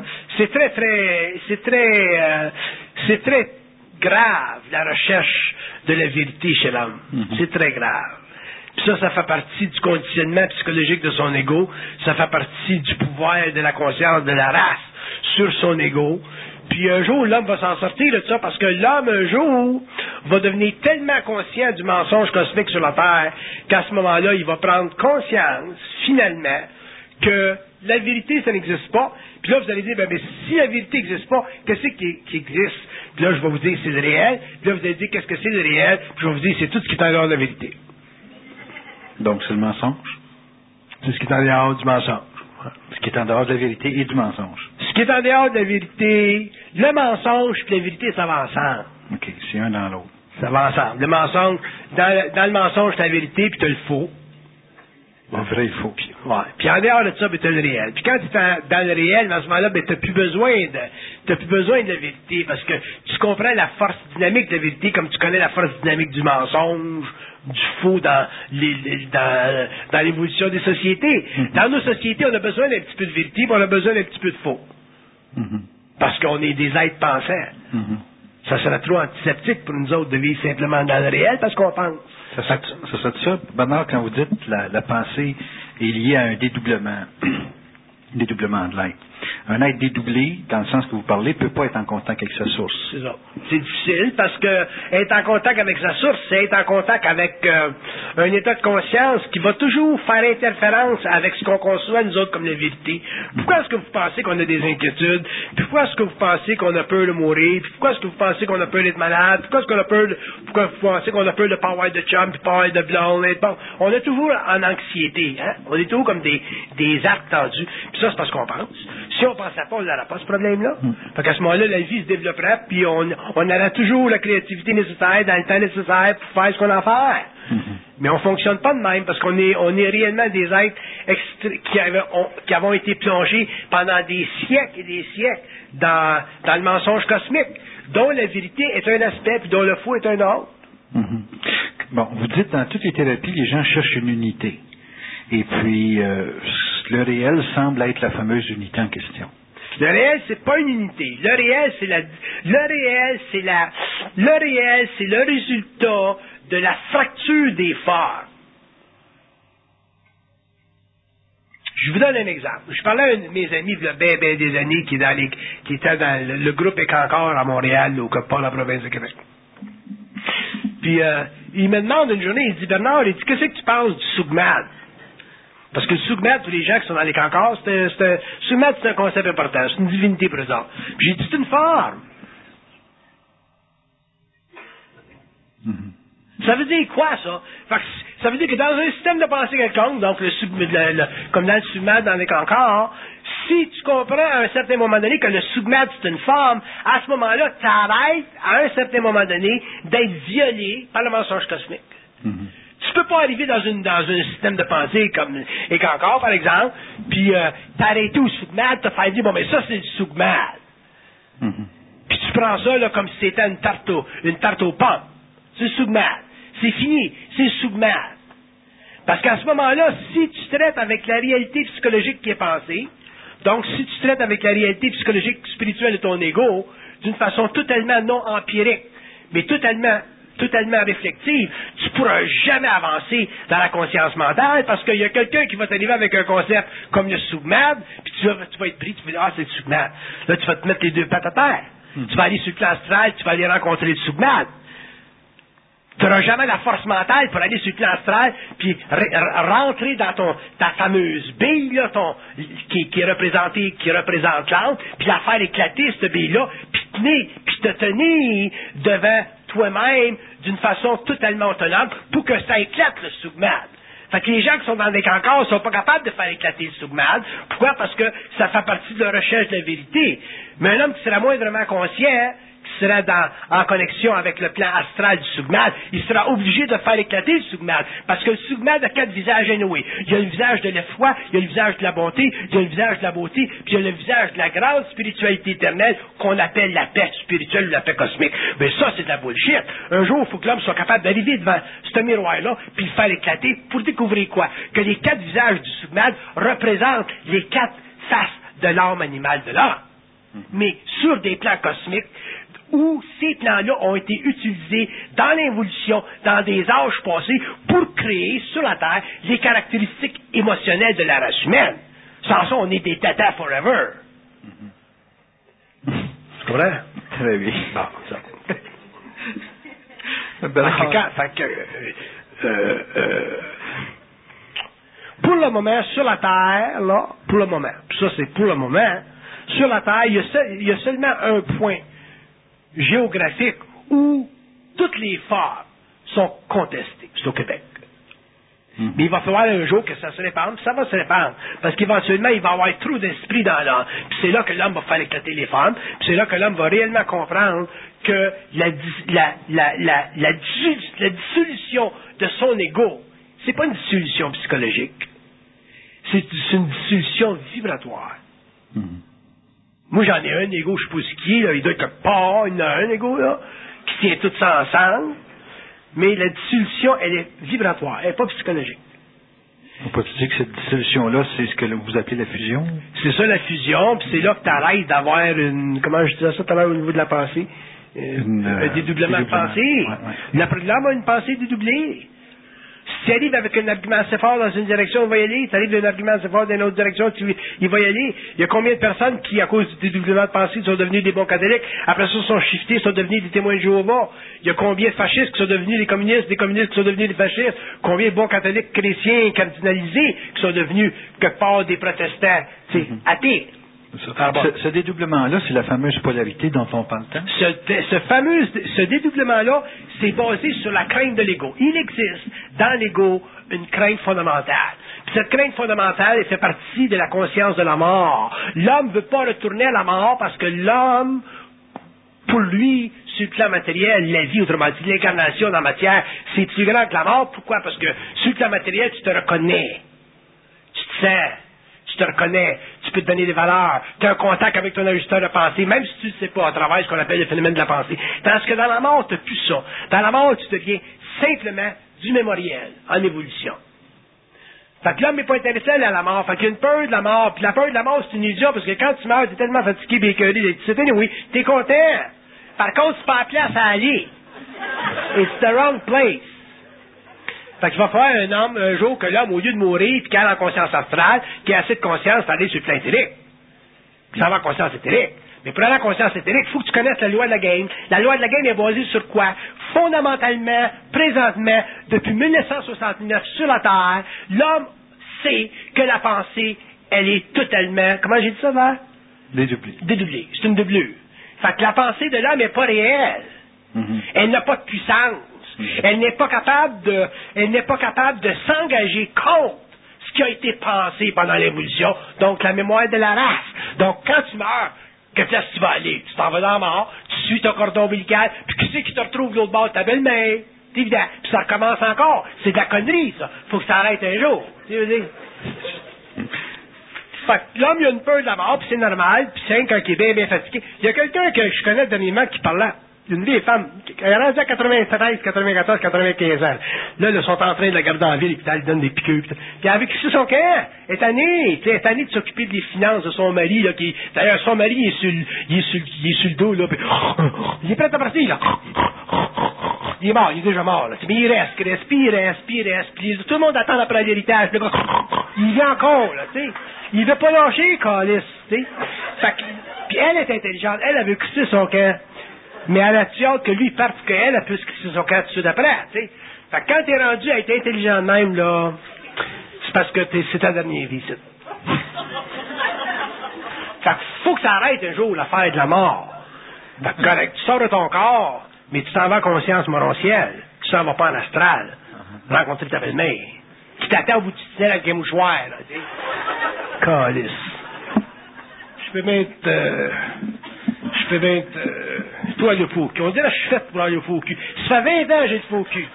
c'est très grave, la recherche de la vérité chez l'homme. C'est très grave. Puis ça fait partie du conditionnement psychologique de son ego. Ça fait partie du pouvoir de la conscience de la race sur son ego. Puis un jour, l'homme va s'en sortir de ça parce que l'homme, un jour, va devenir tellement conscient du mensonge cosmique sur la Terre qu'à ce moment-là, il va prendre conscience, finalement, que la vérité, ça n'existe pas. Puis là, vous allez dire, mais si la vérité n'existe pas, qu'est-ce qui existe? Puis là, je vais vous dire, c'est le réel. Puis là, vous allez dire, qu'est-ce que c'est le réel? Puis je vais vous dire, c'est tout ce qui est en dehors de la vérité. Donc, c'est le mensonge? C'est ce qui est en dehors du mensonge. Ce qui est en dehors de la vérité et du mensonge. Ce qui est en dehors de la vérité, le mensonge et la vérité, ça va ensemble. OK, c'est un dans l'autre. Ça va ensemble. Le mensonge, dans le mensonge, t'as la vérité, puis t'as le faux. Le vrai et le faux. Puis en dehors de ça, ben, t'as le réel. Puis quand tu es dans le réel, à ce moment-là, ben, t'as plus besoin de la vérité, parce que tu comprends la force dynamique de la vérité comme tu connais la force dynamique du mensonge, du faux dans l'évolution des sociétés. Dans nos sociétés, on a besoin d'un petit peu de vérité, mais on a besoin d'un petit peu de faux. Parce qu'on est des êtres pensants. Ça serait trop antiseptique pour nous autres de vivre simplement dans le réel parce qu'on pense. Ça serait ça, Bernard, quand vous dites la pensée est liée à un dédoublement de l'être. Un être dédoublé, dans le sens que vous parlez, ne peut pas être en contact avec sa source. C'est ça. C'est difficile parce que être en contact avec sa source, c'est être en contact avec un état de conscience qui va toujours faire interférence avec ce qu'on conçoit nous autres comme la vérité. Pourquoi est-ce que vous pensez qu'on a des inquiétudes? Pourquoi est-ce que vous pensez qu'on a peur de mourir? Pourquoi est-ce que vous pensez qu'on a peur d'être malade? Pourquoi vous pensez qu'on a peur de ne pas avoir de chum, puis pas avoir de blonde? Bon, on est toujours en anxiété, hein? On est toujours comme des arcs tendus. Puis ça, c'est parce qu'on pense. Si on ne pensait pas, on n'aurait pas ce problème-là. Fait qu'à ce moment-là, la vie se développerait, puis on aurait toujours la créativité nécessaire, dans le temps nécessaire pour faire ce qu'on a à faire. Mais on ne fonctionne pas de même, parce qu'on est réellement des êtres qui avons été plongés pendant des siècles et des siècles dans le mensonge cosmique, dont la vérité est un aspect, puis dont le faux est un autre. Bon, vous dites, dans toutes les thérapies, les gens cherchent une unité. Et puis, le réel semble être la fameuse unité en question. Le réel, c'est pas une unité. Le réel, c'est le résultat de la fracture des phares. Je vous donne un exemple. Je parlais à un de mes amis, il y a des années, qui était dans le groupe Écancor à Montréal, au pas la province de Québec. Puis, il me demande une journée, il dit, Bernard, il dit, qu'est-ce que tu penses du Sougmad? Parce que le Sougmad, pour les gens qui sont dans les cancars, Sougmad, c'est un concept important. C'est une divinité pour eux autres. Puis j'ai dit, c'est une forme. Ça veut dire quoi, ça? Ça veut dire que dans un système de pensée quelconque, donc comme dans le Sougmad, dans les cancars, si tu comprends à un certain moment donné que le Sougmad, c'est une forme, à ce moment-là, tu arrêtes, à un certain moment donné, d'être violé par le mensonge cosmique. Tu peux pas arriver dans un système de pensée comme Écancor, par exemple, puis t'arrêter au Sougmad, te faire dire, bon, mais ça, c'est le Sougmad. Puis tu prends ça là, comme si c'était une tarte aux pommes. C'est le Sougmad. C'est fini. C'est le Sougmad. Parce qu'à ce moment-là, si tu traites avec la réalité psychologique qui est pensée, donc si tu traites avec la réalité psychologique spirituelle de ton ego, d'une façon totalement non empirique, mais totalement réflexive, tu ne pourras jamais avancer dans la conscience mentale parce qu'il y a quelqu'un qui va t'arriver avec un concept comme le Sougmad, puis tu vas être pris, tu vas dire, ah, c'est le Sougmad. Là, tu vas te mettre les deux pattes à terre. Tu vas aller sur le plan astral, tu vas aller rencontrer le Sougmad. Tu n'auras jamais la force mentale pour aller sur le plan astral, puis rentrer dans ta fameuse bille, là, qui représente l'âme, puis la faire éclater, cette bille-là, puis te tenir devant toi-même d'une façon totalement autonome pour que ça éclate le Sougmad. Fait que les gens qui sont dans des cancars ne sont pas capables de faire éclater le Sougmad. Pourquoi? Parce que ça fait partie de la recherche de la vérité. Mais un homme qui sera moindrement conscient, qui sera en connexion avec le plan astral du Sougmad, il sera obligé de faire éclater le Sougmad. Parce que le Sougmad a 4 visages anyway. Il y a le visage de la foi, il y a le visage de la bonté, il y a le visage de la beauté, puis il y a le visage de la grande spiritualité éternelle qu'on appelle la paix spirituelle ou la paix cosmique. Mais ça, c'est de la bullshit. Un jour, il faut que l'homme soit capable d'arriver devant ce miroir-là, puis le faire éclater pour découvrir quoi? Que les 4 visages du Sougmad représentent les 4 faces de l'âme animale de l'homme. Mais sur des plans cosmiques, où ces plans-là ont été utilisés dans l'évolution, dans des âges passés, pour créer sur la Terre les caractéristiques émotionnelles de la race humaine. Sans ça, on est des tatas forever. Tu comprends? Très bien. Bon, ça. Pour le moment, sur la Terre, là, pour le moment, ça c'est pour le moment, sur la Terre, il y a seulement un point géographique où toutes les phares sont contestées. C'est au Québec. Mais il va falloir un jour que ça se répande, puis ça va se répandre. Parce qu'éventuellement, il va y avoir trop d'esprit dans l'homme. Puis c'est là que l'homme va faire éclater les femmes. Puis c'est là que l'homme va réellement comprendre que la dissolution de son ego, c'est pas une dissolution psychologique. C'est une dissolution vibratoire. Moi, j'en ai un ego, je sais pas ce qui est, là, il doit être quelque part, il y en a un ego, là, qui tient tout ça ensemble. Mais la dissolution, elle est vibratoire, elle n'est pas psychologique. On peut dire que cette dissolution-là, c'est ce que vous appelez la fusion? C'est ça, la fusion, puis c'est là que tu arrêtes d'avoir une... Comment je disais ça tout à l'heure au niveau de la pensée? Un dédoublement de pensée. L'homme a une pensée dédoublée. Si tu arrives avec un argument assez fort dans une direction, il va y aller. Si tu arrives avec un argument assez fort dans une autre direction, il va y aller. Il y a combien de personnes qui, à cause du dédoublement de pensée, sont devenus des bons catholiques, après ça, sont shiftés, sont devenus des témoins de Jéhovah. Il y a combien de fascistes qui sont devenus des communistes qui sont devenus des fascistes. Combien de bons catholiques chrétiens cardinalisés qui sont devenus, quelque part, des protestants, athées. Ce dédoublement-là, c'est la fameuse polarité dont on parle tant? Ce dédoublement-là, c'est basé sur la crainte de l'ego. Il existe dans l'ego une crainte fondamentale. Puis cette crainte fondamentale, elle fait partie de la conscience de la mort. L'homme ne veut pas retourner à la mort parce que l'homme, pour lui, sur le plan matériel, la vie, autrement dit, l'incarnation dans la matière, c'est plus grand que la mort. Pourquoi? Parce que sur le plan matériel, tu te reconnais. Tu te sens. Tu te reconnais, tu peux te donner des valeurs, tu as un contact avec ton ajusteur de pensée, même si tu ne le sais pas, à travers ce qu'on appelle le phénomène de la pensée. Tandis que dans la mort, tu n'as plus ça. Dans la mort, tu deviens simplement du mémoriel, en évolution. Fait que l'homme n'est pas intéressé à aller à la mort, fait qu'il y a une peur de la mort, puis la peur de la mort, c'est une illusion, parce que quand tu meurs, tu es tellement fatigué, bécœuré, oui, tu es content. Par contre, c'est pas la place à aller. It's the wrong place. Fait qu'il va falloir un homme, un jour, que l'homme, au lieu de mourir, puis qu'il ait en conscience astrale, qu'il ait assez de conscience pour aller sur le plan éthérique. Puis ça va en conscience éthérique. Mais pour aller en conscience éthérique, il faut que tu connaisses la loi de la game. La loi de la game est basée sur quoi? Fondamentalement, présentement, depuis 1969 sur la Terre, l'homme sait que la pensée, elle est totalement, comment j'ai dit ça, Vert? Dédoublée. C'est une doublure. Fait que la pensée de l'homme n'est pas réelle. Elle n'a pas de puissance. Elle n'est pas capable de s'engager contre ce qui a été pensé pendant l'évolution, donc la mémoire de la race. Donc, quand tu meurs, que place tu vas aller? Tu t'en vas dans la mort, tu suis ton cordon ombilical, puis qui c'est qui te retrouve de l'autre bord de ta belle-mère? C'est évident. Puis ça recommence encore. C'est de la connerie, ça. Faut que ça arrête un jour. Tu veux dire? Fait que l'homme, il a une peur de la mort, puis c'est normal, puis c'est quand il est bien, bien fatigué. Il y a quelqu'un que je connais dernièrement qui parlait. Une vieille femme, elle est rendue à 93, 94, 95 ans. Là, ils sont en train de la garder en ville, et puis elle lui donne des piqûres. Puis elle a vécu son cœur. Elle est tannée de s'occuper des finances de son mari, là, d'ailleurs, son mari, il est sur le dos, là, puis il est prêt à partir, là. Il est mort, il est déjà mort, là. Mais il reste, puis tout le monde attend après l'héritage. Le gars, il vit encore, là, tu sais. Il veut pas lâcher, calice, tu sais. Puis elle est intelligente, elle veut crisser son cœur. Mais elle a hâte que lui parte pour qu'elle puisse crisser son cœur tout de suite après, tu sais. Fait que quand t'es rendu à être intelligent de même, là, c'est parce que c'est ta dernière vie, c'est. Fait que faut que ça arrête un jour l'affaire de la mort. Fait que correct, tu sors de ton corps, mais tu t'en vas en conscience morontielle. Tu t'en vas pas en astral. Rencontrer ta belle-mère. Qui t'attend au bout du tunnel avec un mouchoir, là, tu sais. Calice. Je peux bien être toi le faux cul. On dirait que je suis fait pour aller au faux cul. Ça fait 20 ans que j'ai le faux cul.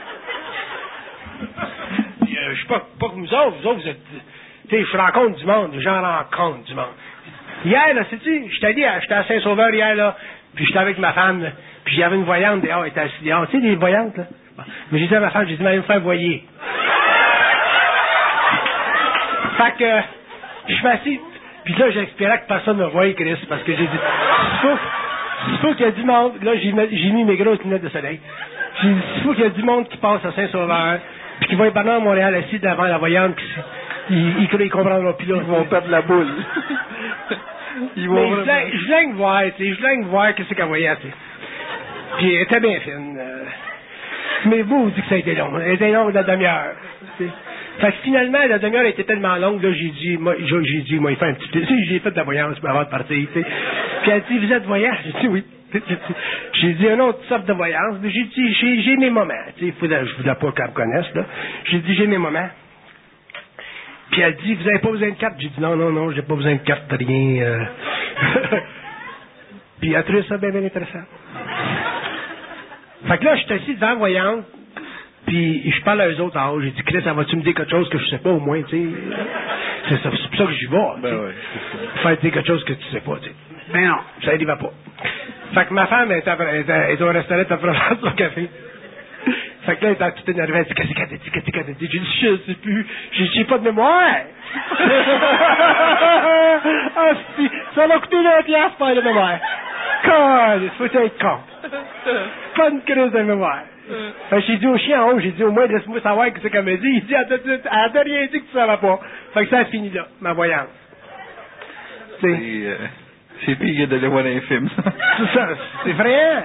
Je sais pas que vous autres, vous êtes. Tu sais, je rencontre du monde, j'en rencontre du monde. Hier, là, sais-tu, j'étais à Saint-Sauveur hier, là, puis j'étais avec ma femme, là, puis j'avais une voyante dehors, elle était assise dehors. Tu sais, des voyantes, là. Mais j'ai dit à ma femme, j'ai dit, allez me faire voyer. Fait que, je suis assis. Puis là, j'espérais que personne ne me voyait, Chris, parce que j'ai dit, il faut qu'il y ait du monde. Là, j'ai mis mes grosses lunettes de soleil. J'ai dit, il faut qu'il y ait du monde qui passe à Saint-Sauveur, puis qui va être pendant à Montréal, assis devant la voyante, puis ils comprendront plus là. Ils vont perdre la boule. Je voulais voir, tu sais, je voulais voir qu'est-ce qu'elle voyait, tu sais. Puis elle était bien fine. Mais vous dites que ça a été long. Elle était longue de la demi-heure. Fait que finalement, la demi-heure était tellement longue, là, j'ai dit, il fait un petit peu. J'ai fait de la voyance avant de partir, tu sais. Puis elle dit, vous êtes voyant? J'ai dit, oui. J'ai dit une autre sorte de voyance, mais j'ai dit, j'ai mes moments. Je voulais pas qu'elle me connaisse, là. J'ai dit, j'ai mes moments. Puis elle dit, vous avez pas besoin de carte? J'ai dit, non, j'ai pas besoin de carte, rien. Puis elle a trouvé ça bien intéressant. Fait que là, je suis assis devant la voyante, puis je parle à eux autres en haut. J'ai dit, Chris, ça va-tu me dire quelque chose que je sais pas au moins, tu sais? C'est pour ça que j'y vais. Ben ouais. Faire dire quelque chose que tu sais pas, tu sais. Ben non. Ça n'y va pas. Fait que ma femme est au restaurant, elle prend son café. Fait que là, elle est toute énervée, elle dit, qu'est-ce qu'elle a dit? J'ai dit, je sais plus. J'ai pas de mémoire. Ah, si, ça m'a coûté 20 piastres pour de mémoire. Con, il faut être con. Pas une crise de mémoire. Fait que j'ai dit au chien en haut, j'ai dit, au moins, laisse-moi savoir ce qu'elle m'a dit. Il dit, elle t'a rien dit que tu savais pas. Fait que ça a fini là, ma voyance. C'est pire que d'aller voir un film, ça. C'est ça, c'est vrai.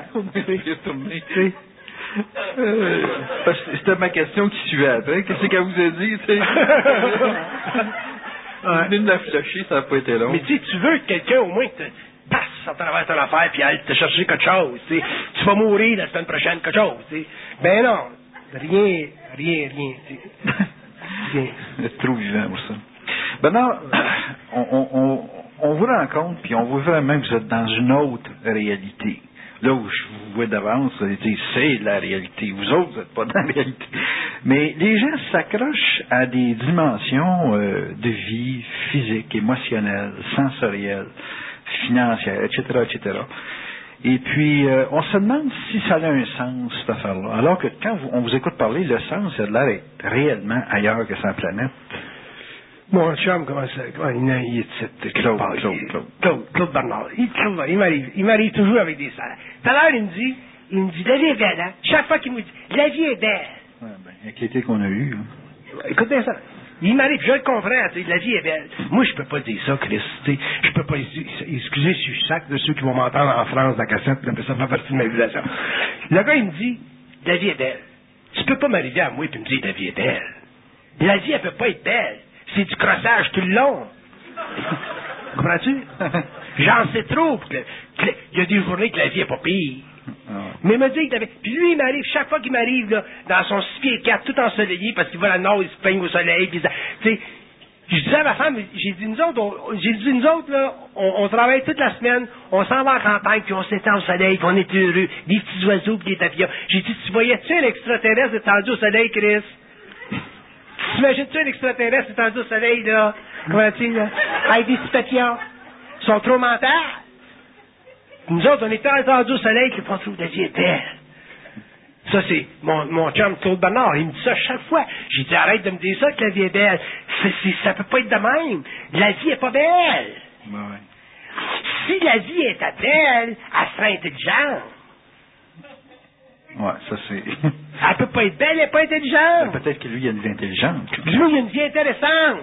C'était ma question qui suivait après. Qu'est-ce qu'elle vous a dit, tu sais? Venez de la flasher, ça n'a pas été long. Mais tu sais, tu veux que quelqu'un au moins te passe à travers ton affaire puis aille te chercher quelque chose, tu sais. Tu vas mourir la semaine prochaine, quelque chose, tu sais. Ben non, rien, tu sais. Rien. Vous êtes trop vivant pour ça. Ben non, on vous rencontre, puis on voit vraiment que vous êtes dans une autre réalité. Là où je vous vois d'avance, c'est la réalité. Vous autres, vous n'êtes pas dans la réalité. Mais les gens s'accrochent à des dimensions de vie physique, émotionnelle, sensorielle, financière, etc., etc. Et puis, on se demande si ça a un sens, cette affaire-là. Alors que quand on vous écoute parler, le sens, il a l'air d'être réellement ailleurs que sur la planète. Mon chum, comment il est Claude Bernard. Il m'arrive toujours avec des salades. Tout à l'heure, il me dit, la vie est belle, hein? Chaque fois qu'il me dit, la vie est belle. Ouais, ben, avec l'été qu'on a eu. Hein. Écoute bien ça. Il m'arrive, je le comprends, la vie est belle. Moi, je peux pas dire ça, Chris. Je peux pas, excusez si je suis sac de ceux qui vont m'entendre en France, dans la cassette, ça fait partie de ma vibration. Le gars, il me dit, la vie est belle. Tu peux pas m'arriver à moi et me dire, la vie est belle. La vie, elle peut pas être belle. C'est du crossage tout le long. Comprends-tu? J'en sais trop. Il y a des journées que la vie est pas pire. Mais il me dit que puis lui, il m'arrive, chaque fois qu'il m'arrive, là, dans son 6 pieds 4, tout ensoleillé, parce qu'il va à la nord, il se peigne au soleil, puis tu sais, je disais à ma femme, j'ai dit, nous autres, là, on travaille toute la semaine, on s'en va en campagne, puis on s'étend au soleil, puis on est heureux, des petits oiseaux, puis des papillons. J'ai dit, tu voyais-tu un extraterrestre étendu au soleil, Chris? T'imagines-tu un extraterrestre étendu au soleil, là? Comment tu là? Avec des petits papillons. Ils sont trop mentales. Nous autres, on est étendus au soleil, puis on trouve la vie est belle. Ça, c'est mon chum Claude Bernard. Il me dit ça chaque fois. J'ai dit, arrête de me dire ça, que la vie est belle. Ça peut pas être de même. La vie est pas belle. Ouais. Si la vie était belle, elle serait intelligente. Ouais, ça c'est... Elle peut pas être belle, elle n'est pas intelligente. Peut-être que lui, il a une vie intelligente. Lui, il a une vie intéressante.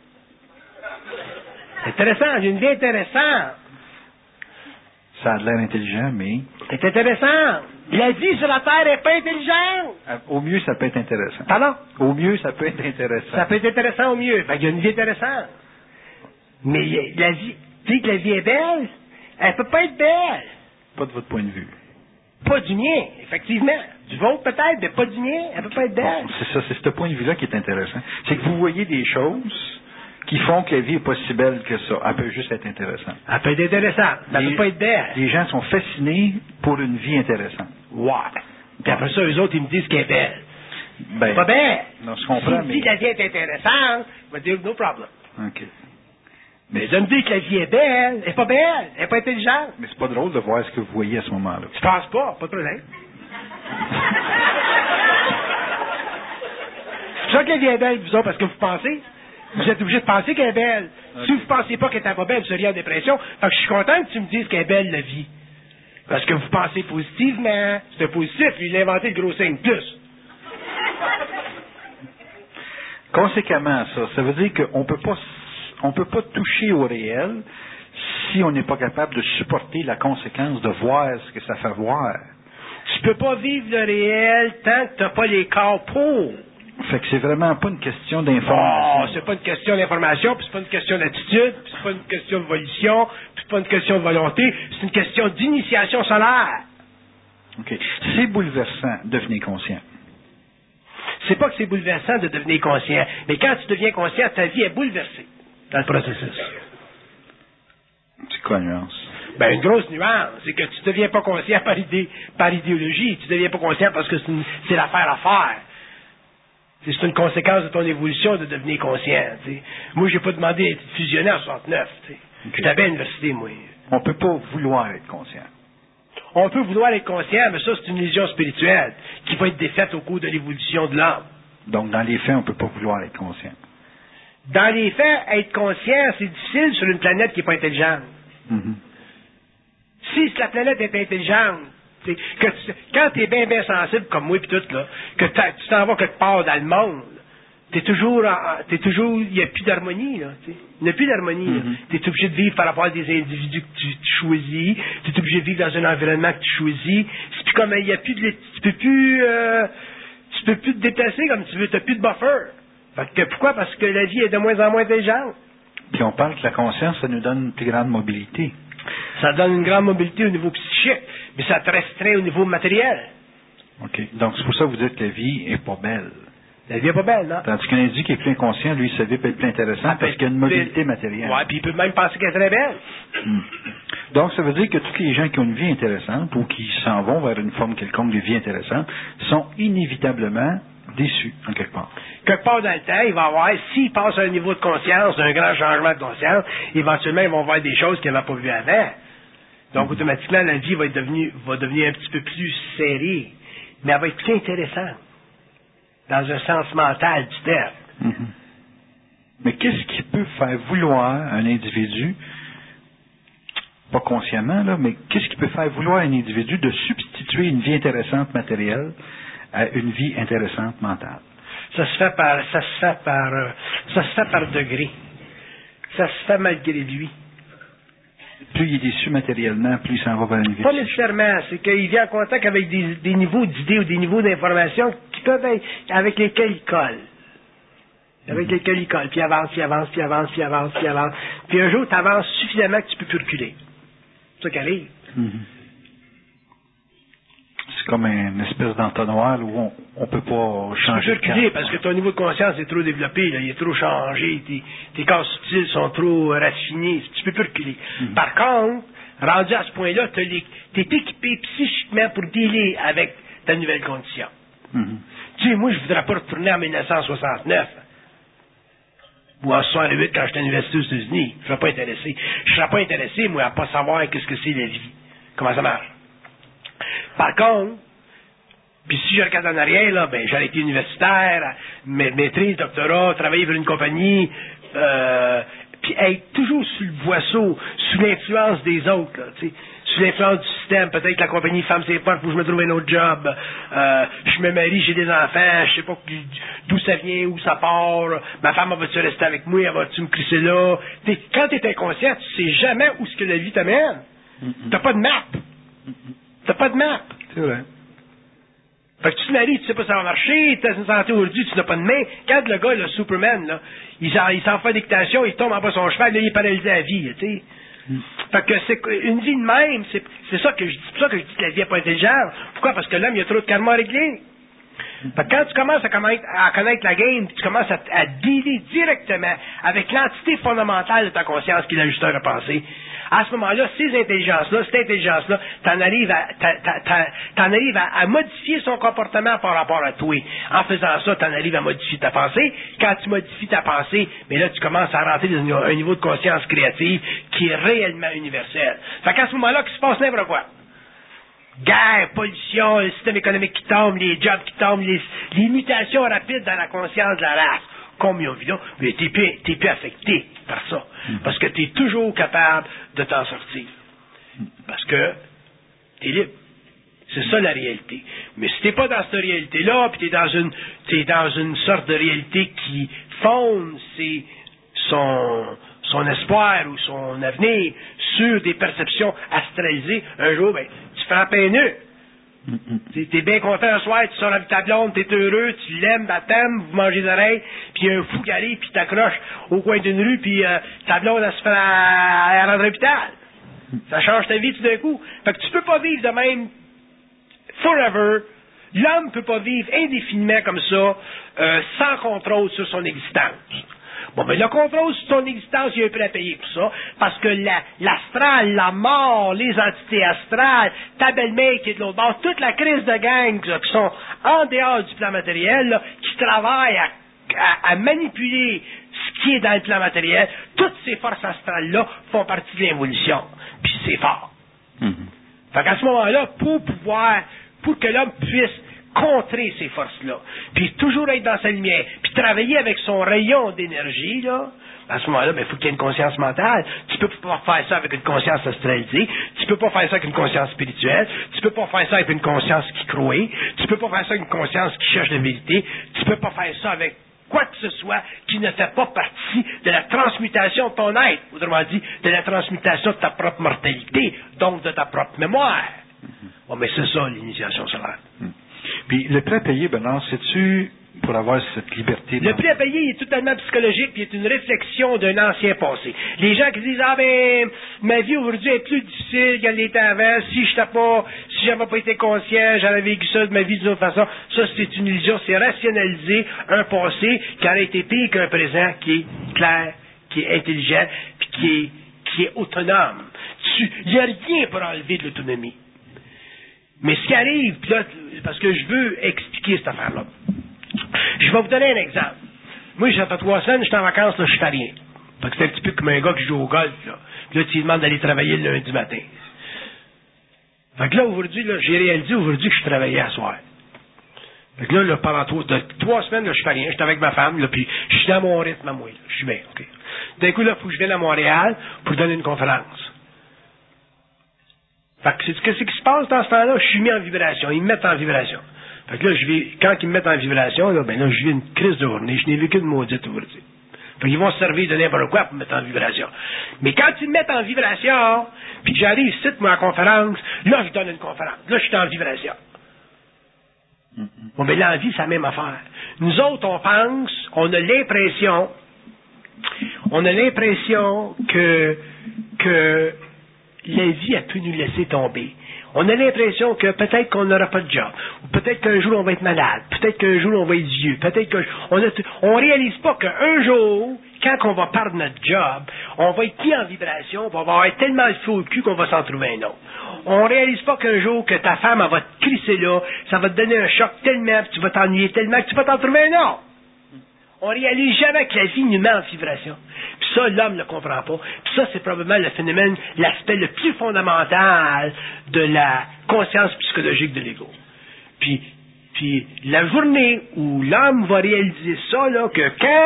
Intéressant, j'ai une vie intéressante. Ça a l'air intelligent, mais... C'est intéressant. La vie sur la Terre n'est pas intelligente. Au mieux, ça peut être intéressant. Pardon? Au mieux, ça peut être intéressant. Ça peut être intéressant au mieux. Fait qu'il y a une vie intéressante. Mais la vie, tu dis que la vie est belle, elle peut pas être belle. Pas de votre point de vue. Pas du mien, effectivement. Du vôtre peut-être, mais pas du mien. Elle peut pas être belle. Bon, c'est ça, c'est ce point de vue-là qui est intéressant. C'est que vous voyez des choses qui font que la vie n'est pas si belle que ça. Elle peut juste être intéressante. Elle peut être intéressante, mais elle peut pas être belle. Les gens sont fascinés pour une vie intéressante. Ouais. Puis après ça, eux autres, ils me disent qu'elle est belle. Ben, pas belle. Non, je comprends, si la vie est intéressante, je vais dire no problem. OK. Mais de me dire que la vie est belle, elle n'est pas belle, elle n'est pas intelligente. Mais c'est pas drôle de voir ce que vous voyez à ce moment-là. Je pense pas de problème. C'est pour ça que la vie est belle, vous autres, parce que vous pensez. Vous êtes obligé de penser qu'elle est belle. Okay. Si vous ne pensez pas qu'elle n'est pas belle, vous seriez en dépression. Fait que je suis content que tu me dises qu'elle est belle, la vie. Parce que vous pensez positivement. C'est positif, il a inventé le gros signe plus. Conséquemment, ça veut dire qu'on peut pas toucher au réel si on n'est pas capable de supporter la conséquence de voir ce que ça fait voir. Tu peux pas vivre le réel tant que tu n'as pas les corps pour. Fait que c'est vraiment pas une question d'information. Oh, c'est pas une question d'information, puis c'est pas une question d'attitude, puis c'est pas une question de volition, puis c'est pas une question de volonté, c'est une question d'initiation solaire. OK. C'est bouleversant, devenez conscient. C'est pas que c'est bouleversant de devenir conscient, mais quand tu deviens conscient, ta vie est bouleversée dans le processus. C'est quoi la nuance? Ben, une grosse nuance, c'est que tu ne deviens pas conscient par idéologie, tu ne deviens pas conscient parce que c'est l'affaire à faire. C'est une conséquence de ton évolution de devenir conscient. T'sais. Moi, j'ai pas demandé d'être fusionné en 69. Okay. J'étais à l'université, moi. On peut pas vouloir être conscient. On peut vouloir être conscient, mais ça, c'est une illusion spirituelle qui va être défaite au cours de l'évolution de l'âme. Donc, dans les faits, on peut pas vouloir être conscient. Dans les faits, être conscient, c'est difficile sur une planète qui n'est pas intelligente. Mm-hmm. Si la planète est intelligente, quand tu es bien sensible comme moi puis tout, là, que tu t'en vas quelque part dans le monde, t'es toujours, il n'y a plus d'harmonie, là. T'sais. Il n'y a plus d'harmonie. Mm-hmm. Tu es obligé de vivre par rapport à des individus que tu choisis. Tu es obligé de vivre dans un environnement que tu choisis. C'est plus comme il y a plus de, tu peux plus te déplacer comme tu veux. Tu n'as plus de buffer. Fait que, pourquoi? Parce que la vie est de moins en moins intelligente. Puis on parle que la conscience, ça nous donne une plus grande mobilité. Ça donne une grande mobilité au niveau psychique, mais ça te restreint au niveau matériel. OK. Donc, c'est pour ça que vous dites que la vie est pas belle. La vie est pas belle, non? Tandis qu'un individu qui est plus inconscient, lui, sa vie peut être plus intéressante parce qu'il y a une mobilité matérielle. Oui, puis il peut même penser qu'elle est très belle. Donc, ça veut dire que tous les gens qui ont une vie intéressante ou qui s'en vont vers une forme quelconque de vie intéressante sont inévitablement déçus, en quelque part. Quelque part dans le temps, il va y avoir, s'ils passent à un niveau de conscience, d'un grand changement de conscience, éventuellement, ils vont voir des choses qu'ils n'avaient pas vues avant. Donc, automatiquement, la vie va devenir un petit peu plus serrée, mais elle va être plus intéressante, dans un sens mental du terme. Mm-hmm. Mais qu'est-ce qui peut faire vouloir un individu, pas consciemment, là, mais qu'est-ce qui peut faire vouloir un individu de substituer une vie intéressante matérielle à une vie intéressante mentale? Ça se fait par degré. Ça se fait malgré lui. Plus il est déçu matériellement, plus il s'en va vers une vie. Pas nécessairement. C'est qu'il vient en contact avec des niveaux d'idées ou des niveaux d'information qui peuvent être, avec lesquels il colle. Avec lesquels il colle. Puis il avance, puis avance, puis avance, puis avance, puis avance. Puis un jour, tu avances suffisamment que tu peux plus reculer. C'est ça qui arrive. Mm-hmm. C'est comme une espèce d'entonnoir où on peut pas changer. Tu peux reculer parce que ton niveau de conscience est trop développé, là, il est trop changé, tes corps subtils sont trop raffinés, tu peux plus reculer. Mm-hmm. Par contre, rendu à ce point-là, tu es équipé psychiquement pour dealer avec ta nouvelle condition. Mm-hmm. Tu sais, moi, je voudrais pas retourner en 1969 ou en 68 quand j'étais à l'université aux États-Unis. Je serais pas intéressé. Je serais pas intéressé, moi, à pas savoir qu'est-ce que c'est la vie. Comment ça marche. Par contre, puis si je regarde en arrière, là, ben, j'aurais été universitaire, maîtrise, doctorat, travailler pour une compagnie, puis être toujours sur le boisseau, sous l'influence des autres, là, tu sais, sous l'influence du système. Peut-être que la compagnie ferme ses portes pour que je me trouve un autre job. Je me marie, j'ai des enfants, je sais pas d'où ça vient, où ça part. Ma femme va-tu rester avec moi, elle va-tu me crisser là? Quand tu es inconscient, tu sais jamais où ce que la vie t'amène. T'as pas de map. T'as pas de map. C'est vrai. Fait que tu te maries, tu sais pas si ça va marcher, t'as une santé aujourd'hui, tu n'as pas de main. Quand le gars, le Superman, là, il s'en fait dictation, il tombe en bas de son cheval, là, il est paralysé à vie, tu sais. Fait que c'est une vie de même, c'est ça que je dis, c'est pour ça que je dis que la vie n'est pas intelligente. Pourquoi? Parce que l'homme, il y a trop de karma à régler. Fait que quand tu commences à connaître la game, tu commences à dealer directement avec l'entité fondamentale de ta conscience qui est l'ajusteur à penser, à ce moment-là, cette intelligence-là, t'en arrives à modifier son comportement par rapport à toi. En faisant ça, t'en arrives à modifier ta pensée. Quand tu modifies ta pensée, mais là, tu commences à rentrer dans un niveau de conscience créative qui est réellement universel. Fait qu'à ce moment-là, qu'il se passe n'importe quoi. Guerre, pollution, le système économique qui tombe, les jobs qui tombent, les mutations rapides dans la conscience de la race. Combien on vit là? Mais t'es plus affecté par ça. Parce que t'es toujours capable de t'en sortir. Parce que t'es libre. C'est ça la réalité. Mais si t'es pas dans cette réalité-là, puis t'es dans une sorte de réalité qui fonde son espoir ou son avenir sur des perceptions astralisées, un jour, ben, tu frappes un nœud. T'es bien content un soir, tu sors avec ta blonde, t'es heureux, tu l'aimes, t'aimes, vous mangez des oreilles, puis il y a un fou qui arrive, puis t'accroche au coin d'une rue, puis ta blonde, elle se fait à rendre à l'hôpital. Ça change ta vie tout d'un coup. Fait que tu peux pas vivre de même forever. L'homme peut pas vivre indéfiniment comme ça, sans contrôle sur son existence. Bon, mais le contrôle sur ton existence, il y a un prix à payer pour ça, parce que l'astral, la mort, les entités astrales, ta belle-mère qui est de l'autre bord, toute la crise de gang là, qui sont en dehors du plan matériel, là, qui travaillent à manipuler ce qui est dans le plan matériel, toutes ces forces astrales-là font partie de l'évolution. Puis c'est fort. Fait qu'à ce moment-là, pour que l'homme puisse contrer ces forces-là, puis toujours être dans sa lumière, puis travailler avec son rayon d'énergie, là, à ce moment-là, il faut qu'il y ait une conscience mentale. Tu peux pas faire ça avec une conscience astralisée, tu peux pas faire ça avec une conscience spirituelle, tu peux pas faire ça avec une conscience qui croit, tu peux pas faire ça avec une conscience qui cherche la vérité, tu peux pas faire ça avec quoi que ce soit qui ne fait pas partie de la transmutation de ton être, autrement dit, de la transmutation de ta propre mortalité, donc de ta propre mémoire. Bon, mais c'est ça, l'initiation solaire. Puis le prix à payer, Bernard, c'est-tu pour avoir cette liberté? Le prix à payer il est totalement psychologique, puis il est une réflexion d'un ancien passé. Les gens qui disent, ma vie aujourd'hui est plus difficile qu'elle l'était avant, si j'avais pas été conscient, j'aurais vécu ça de ma vie d'une autre façon, ça c'est une illusion, c'est rationaliser un passé qui aurait été pire qu'un présent qui est clair, qui est intelligent, puis qui est autonome. Il n'y a rien pour enlever de l'autonomie. Mais ce qui arrive, puis là, parce que je veux expliquer cette affaire-là. Je vais vous donner un exemple. Moi, ça fait 3 semaines, je suis en vacances, là, je fais rien. Parce que c'est un petit peu comme un gars qui joue au golf, là. Puis là, tu lui demandes d'aller travailler le lundi matin. Fait que là, aujourd'hui, là, j'ai réalisé aujourd'hui que je travaillais à soir. Fait que là, pendant 3 semaines, là, je fais rien. J'étais avec ma femme, là, puis je suis dans mon rythme à moi, là. Je suis bien, OK. D'un coup, là, il faut que je vienne à Montréal pour donner une conférence. Fait que qu'est-ce qui se passe dans ce temps-là? Je suis mis en vibration. Ils me mettent en vibration. Fait que là, quand ils me mettent en vibration, là, je vis une crise de journée. Je n'ai vu qu'une maudite aujourd'hui. Fait qu'ils vont se servir de n'importe quoi pour me mettre en vibration. Mais quand ils me mettent en vibration, puis que j'arrive ici, moi, en conférence, là, je donne une conférence. Là, je suis en vibration. Bon, mais l'envie, c'est la même affaire. Nous autres, on pense, on a l'impression que la vie a pu nous laisser tomber. On a l'impression que peut-être qu'on n'aura pas de job, ou peut-être qu'un jour on va être malade, peut-être qu'un jour on va être vieux, peut-être on réalise pas qu'un jour, quand on va perdre notre job, on va être mis en vibration, on va avoir tellement le feu au cul qu'on va s'en trouver un autre. On réalise pas qu'un jour que ta femme elle va te crisser là, ça va te donner un choc tellement, puis tu vas t'ennuyer tellement que tu vas t'en trouver un autre. On réalise jamais que la vie nous met en vibration. Puis ça, l'homme ne le comprend pas. Puis ça, c'est probablement le phénomène, l'aspect le plus fondamental de la conscience psychologique de l'ego. Puis la journée où l'homme va réaliser ça, là, que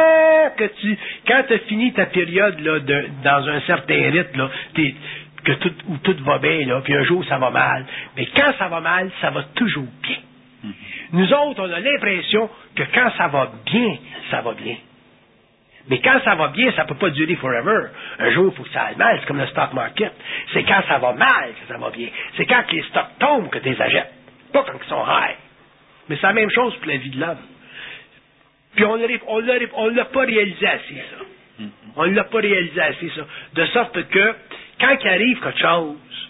quand tu as fini ta période là, dans un certain rythme, là, où tout va bien, là, puis un jour ça va mal. Mais quand ça va mal, ça va toujours bien. Nous autres, on a l'impression que quand ça va bien, ça va bien. Mais quand ça va bien, ça ne peut pas durer forever. Un jour, il faut que ça aille mal. C'est comme le stock market. C'est quand ça va mal que ça va bien. C'est quand les stocks tombent que tu les achètes. Pas quand ils sont high. Mais c'est la même chose pour la vie de l'homme. Puis on l'a pas réalisé assez, ça. On l'a pas réalisé assez, ça. De sorte que, quand il arrive quelque chose,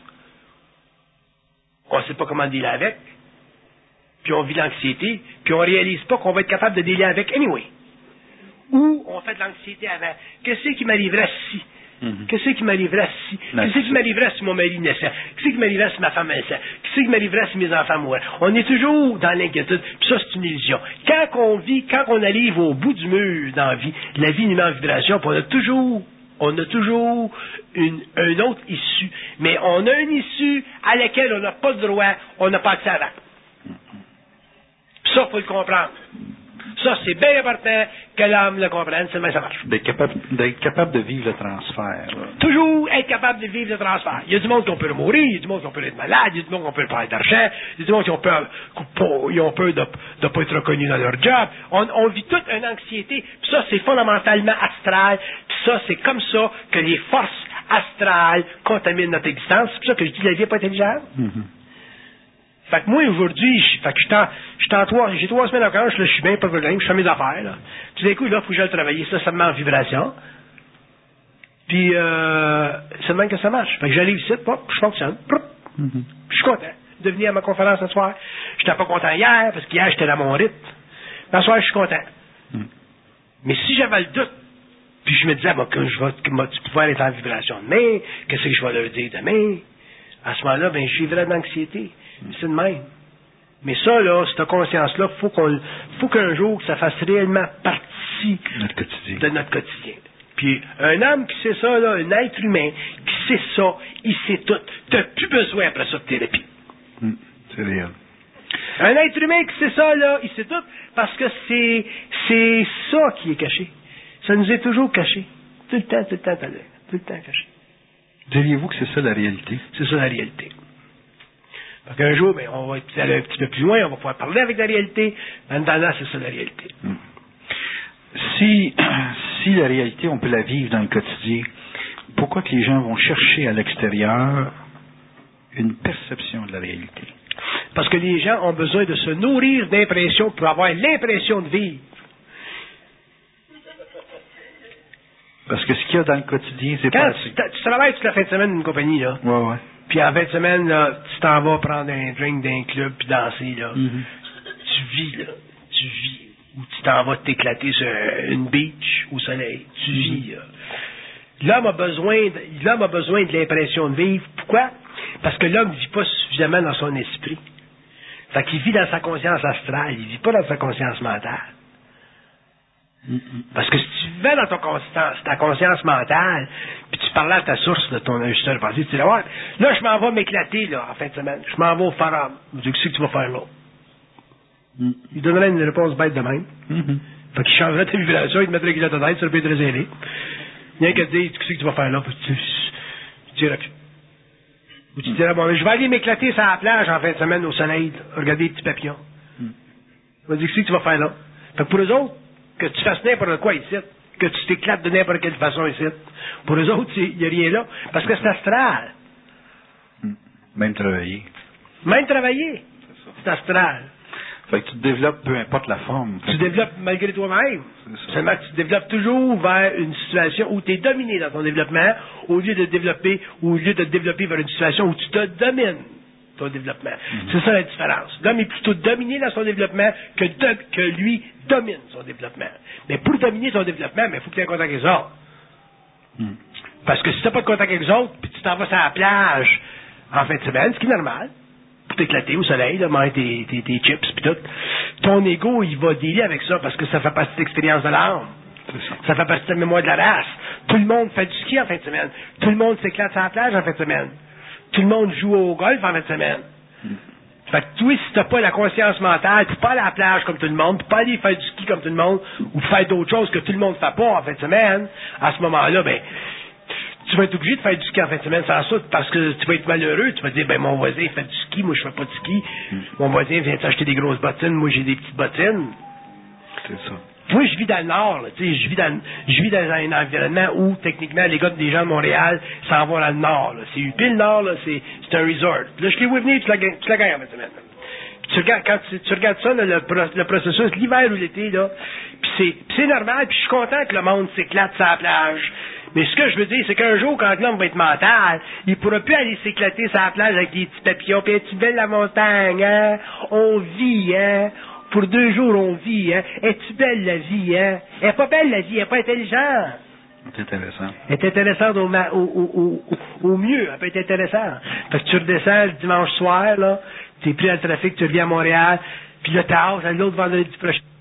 on ne sait pas comment dealer avec, puis on vit l'anxiété, puis on réalise pas qu'on va être capable de dealer avec anyway. Ou on fait de l'anxiété avant. Qu'est-ce qui m'arriverait si? Qu'est-ce qui m'arriverait si? Qu'est-ce qui m'arriverait si mon mari naissait? Qu'est-ce qui m'arriverait si ma femme naissait? Qu'est-ce qui m'arriverait si mes enfants mouraient? On est toujours dans l'inquiétude, puis ça, c'est une illusion. Quand on arrive au bout du mur dans la vie nous met en vibration, puis on a toujours une autre issue. Mais on a une issue à laquelle on n'a pas de droit, on n'a pas accès avant. Ça, il faut le comprendre. Ça, c'est bien important que l'homme le comprenne, c'est bien ça marche. D'être capable de vivre le transfert. Là. Toujours être capable de vivre le transfert. Il y a du monde qui ont peur de mourir, il y a du monde qui ont peur d'être malade, il y a du monde qui ont peur de perdre d'argent, il y a du monde qui ont peur de ne pas être reconnus dans leur job. On vit toute une anxiété, puis ça, c'est fondamentalement astral, puis ça, c'est comme ça que les forces astrales contaminent notre existence. C'est pour ça que je dis que la vie n'est pas intelligente. Fait que moi, aujourd'hui, j'ai 3 semaines en vacances, là, je suis bien pas problème, je fais mes affaires, là. Tout d'un coup, là, faut que j'aille travailler, ça me met en vibration. Puis, c'est le même que ça marche. Fait que j'arrive ici, hop, je fonctionne, puis je suis content de venir à ma conférence ce soir. J'étais pas content hier, parce qu'hier, j'étais dans mon rythme. Ce soir, je suis content. Mais si j'avais le doute, puis je me disais, que je vais pouvoir être en vibration demain, qu'est-ce que je vais leur dire demain? À ce moment-là, ben, je vivrais d'anxiété. C'est de même. Mais ça, là, cette conscience-là, faut qu'un jour, que ça fasse réellement partie de notre quotidien. Puis, un homme qui sait ça, là, un être humain qui sait ça, il sait tout. T'as plus besoin après ça de thérapie. C'est réel. Un être humain qui sait ça, là, il sait tout, parce que c'est ça qui est caché. Ça nous est toujours caché. Tout le temps caché. Diriez-vous que c'est ça la réalité? C'est ça la réalité. Fait qu'un jour, ben, on va aller un petit peu plus loin, on va pouvoir parler avec la réalité. En attendant, c'est ça la réalité. Si la réalité, on peut la vivre dans le quotidien, pourquoi que les gens vont chercher à l'extérieur une perception de la réalité? Parce que les gens ont besoin de se nourrir d'impressions pour avoir l'impression de vivre. Parce que ce qu'il y a dans le quotidien, c'est quand pas assez. Tu travailles toute la fin de semaine d'une compagnie, là. Ouais. Puis en fin de semaine, là, tu t'en vas prendre un drink d'un club puis danser, là. Tu vis, là. Tu vis. Ou tu t'en vas t'éclater sur une beach au soleil. Tu vis, là. L'homme a besoin de l'impression de vivre. Pourquoi? Parce que l'homme ne vit pas suffisamment dans son esprit. Fait qu'il vit dans sa conscience astrale, il ne vit pas dans sa conscience mentale. Parce que si tu vivais dans ta conscience mentale, puis tu parlais à ta source de ton ajusteur pensée, tu dirais, ouais, là, je m'en vais m'éclater, là, en fin de semaine. Je m'en vais au forum. Je dis, qu'est-ce que tu vas faire là? Il donnerait une réponse bête de même. Fait qu'il changerait tes vibrations, il te mettrait la tête, ça peut être réservé. Il y a qu'à te dire, qu'est-ce que tu vas faire là? Tu dirais plus. Ou tu dirais, bon, je vais aller m'éclater sur la plage en fin de semaine au soleil, regarder les petits papillons. Il va dire, qu'est-ce que tu vas faire là? Fait que pour eux autres, que tu fasses n'importe quoi ici, que tu t'éclates de n'importe quelle façon ici, pour eux autres, il n'y a rien là, parce que c'est astral. Même travailler. C'est astral. Fait que tu te développes peu importe la forme. Tu développes malgré toi-même. Seulement que tu te développes toujours vers une situation où tu es dominé dans ton développement, au lieu de te développer vers une situation où tu te domines ton développement. C'est ça la différence. L'homme est plutôt dominé dans son développement que lui domine son développement. Mais pour dominer son développement, il faut que tu aies un contact avec les autres. Parce que si tu n'as pas de contact avec les autres, puis tu t'en vas sur la plage en fin de semaine, ce qui est normal, pour t'éclater au soleil, là, manger tes chips puis tout, ton ego, il va dealer avec ça parce que ça fait partie de l'expérience de l'âme. Ça fait partie de la mémoire de la race. Tout le monde fait du ski en fin de semaine. Tout le monde s'éclate sur la plage en fin de semaine. Tout le monde joue au golf en fin de semaine. Fait que toi, si t'as pas la conscience mentale, pour pas aller à la plage comme tout le monde, pour pas aller faire du ski comme tout le monde, ou faire d'autres choses que tout le monde fait pas en fin de semaine, à ce moment-là, ben, tu vas être obligé de faire du ski en fin de semaine sans ça, parce que tu vas être malheureux. Tu vas dire, ben, mon voisin fait du ski, moi je fais pas de ski. Mon voisin vient s'acheter des grosses bottines, moi j'ai des petites bottines. C'est ça. Moi, je vis dans le Nord, là, tu sais, je vis dans un environnement où, techniquement, les gens de Montréal s'en vont dans le Nord, là. C'est UP, le Nord, là, c'est un resort. Là, je les vois venir, tu la gagnes en fin de semaine. Puis tu regardes, quand tu regardes ça, là, le processus, l'hiver ou l'été, là, puis c'est normal, puis je suis content que le monde s'éclate sur la plage. Mais ce que je veux dire, c'est qu'un jour, quand l'homme va être mental, il pourra plus aller s'éclater sur la plage avec des petits papillons, puis es-tu belle la montagne, hein? On vit, hein? Pour 2 jours, on vit, hein? Es-tu belle la vie, hein? Elle est pas belle la vie, elle est pas intelligente. C'est intéressant. Elle est intéressante au mieux, elle peut être intéressante. Fait que tu redescends le dimanche soir, là, t'es pris dans le trafic, tu reviens à Montréal, puis là, t'as hâte, l'autre vendredi prochain.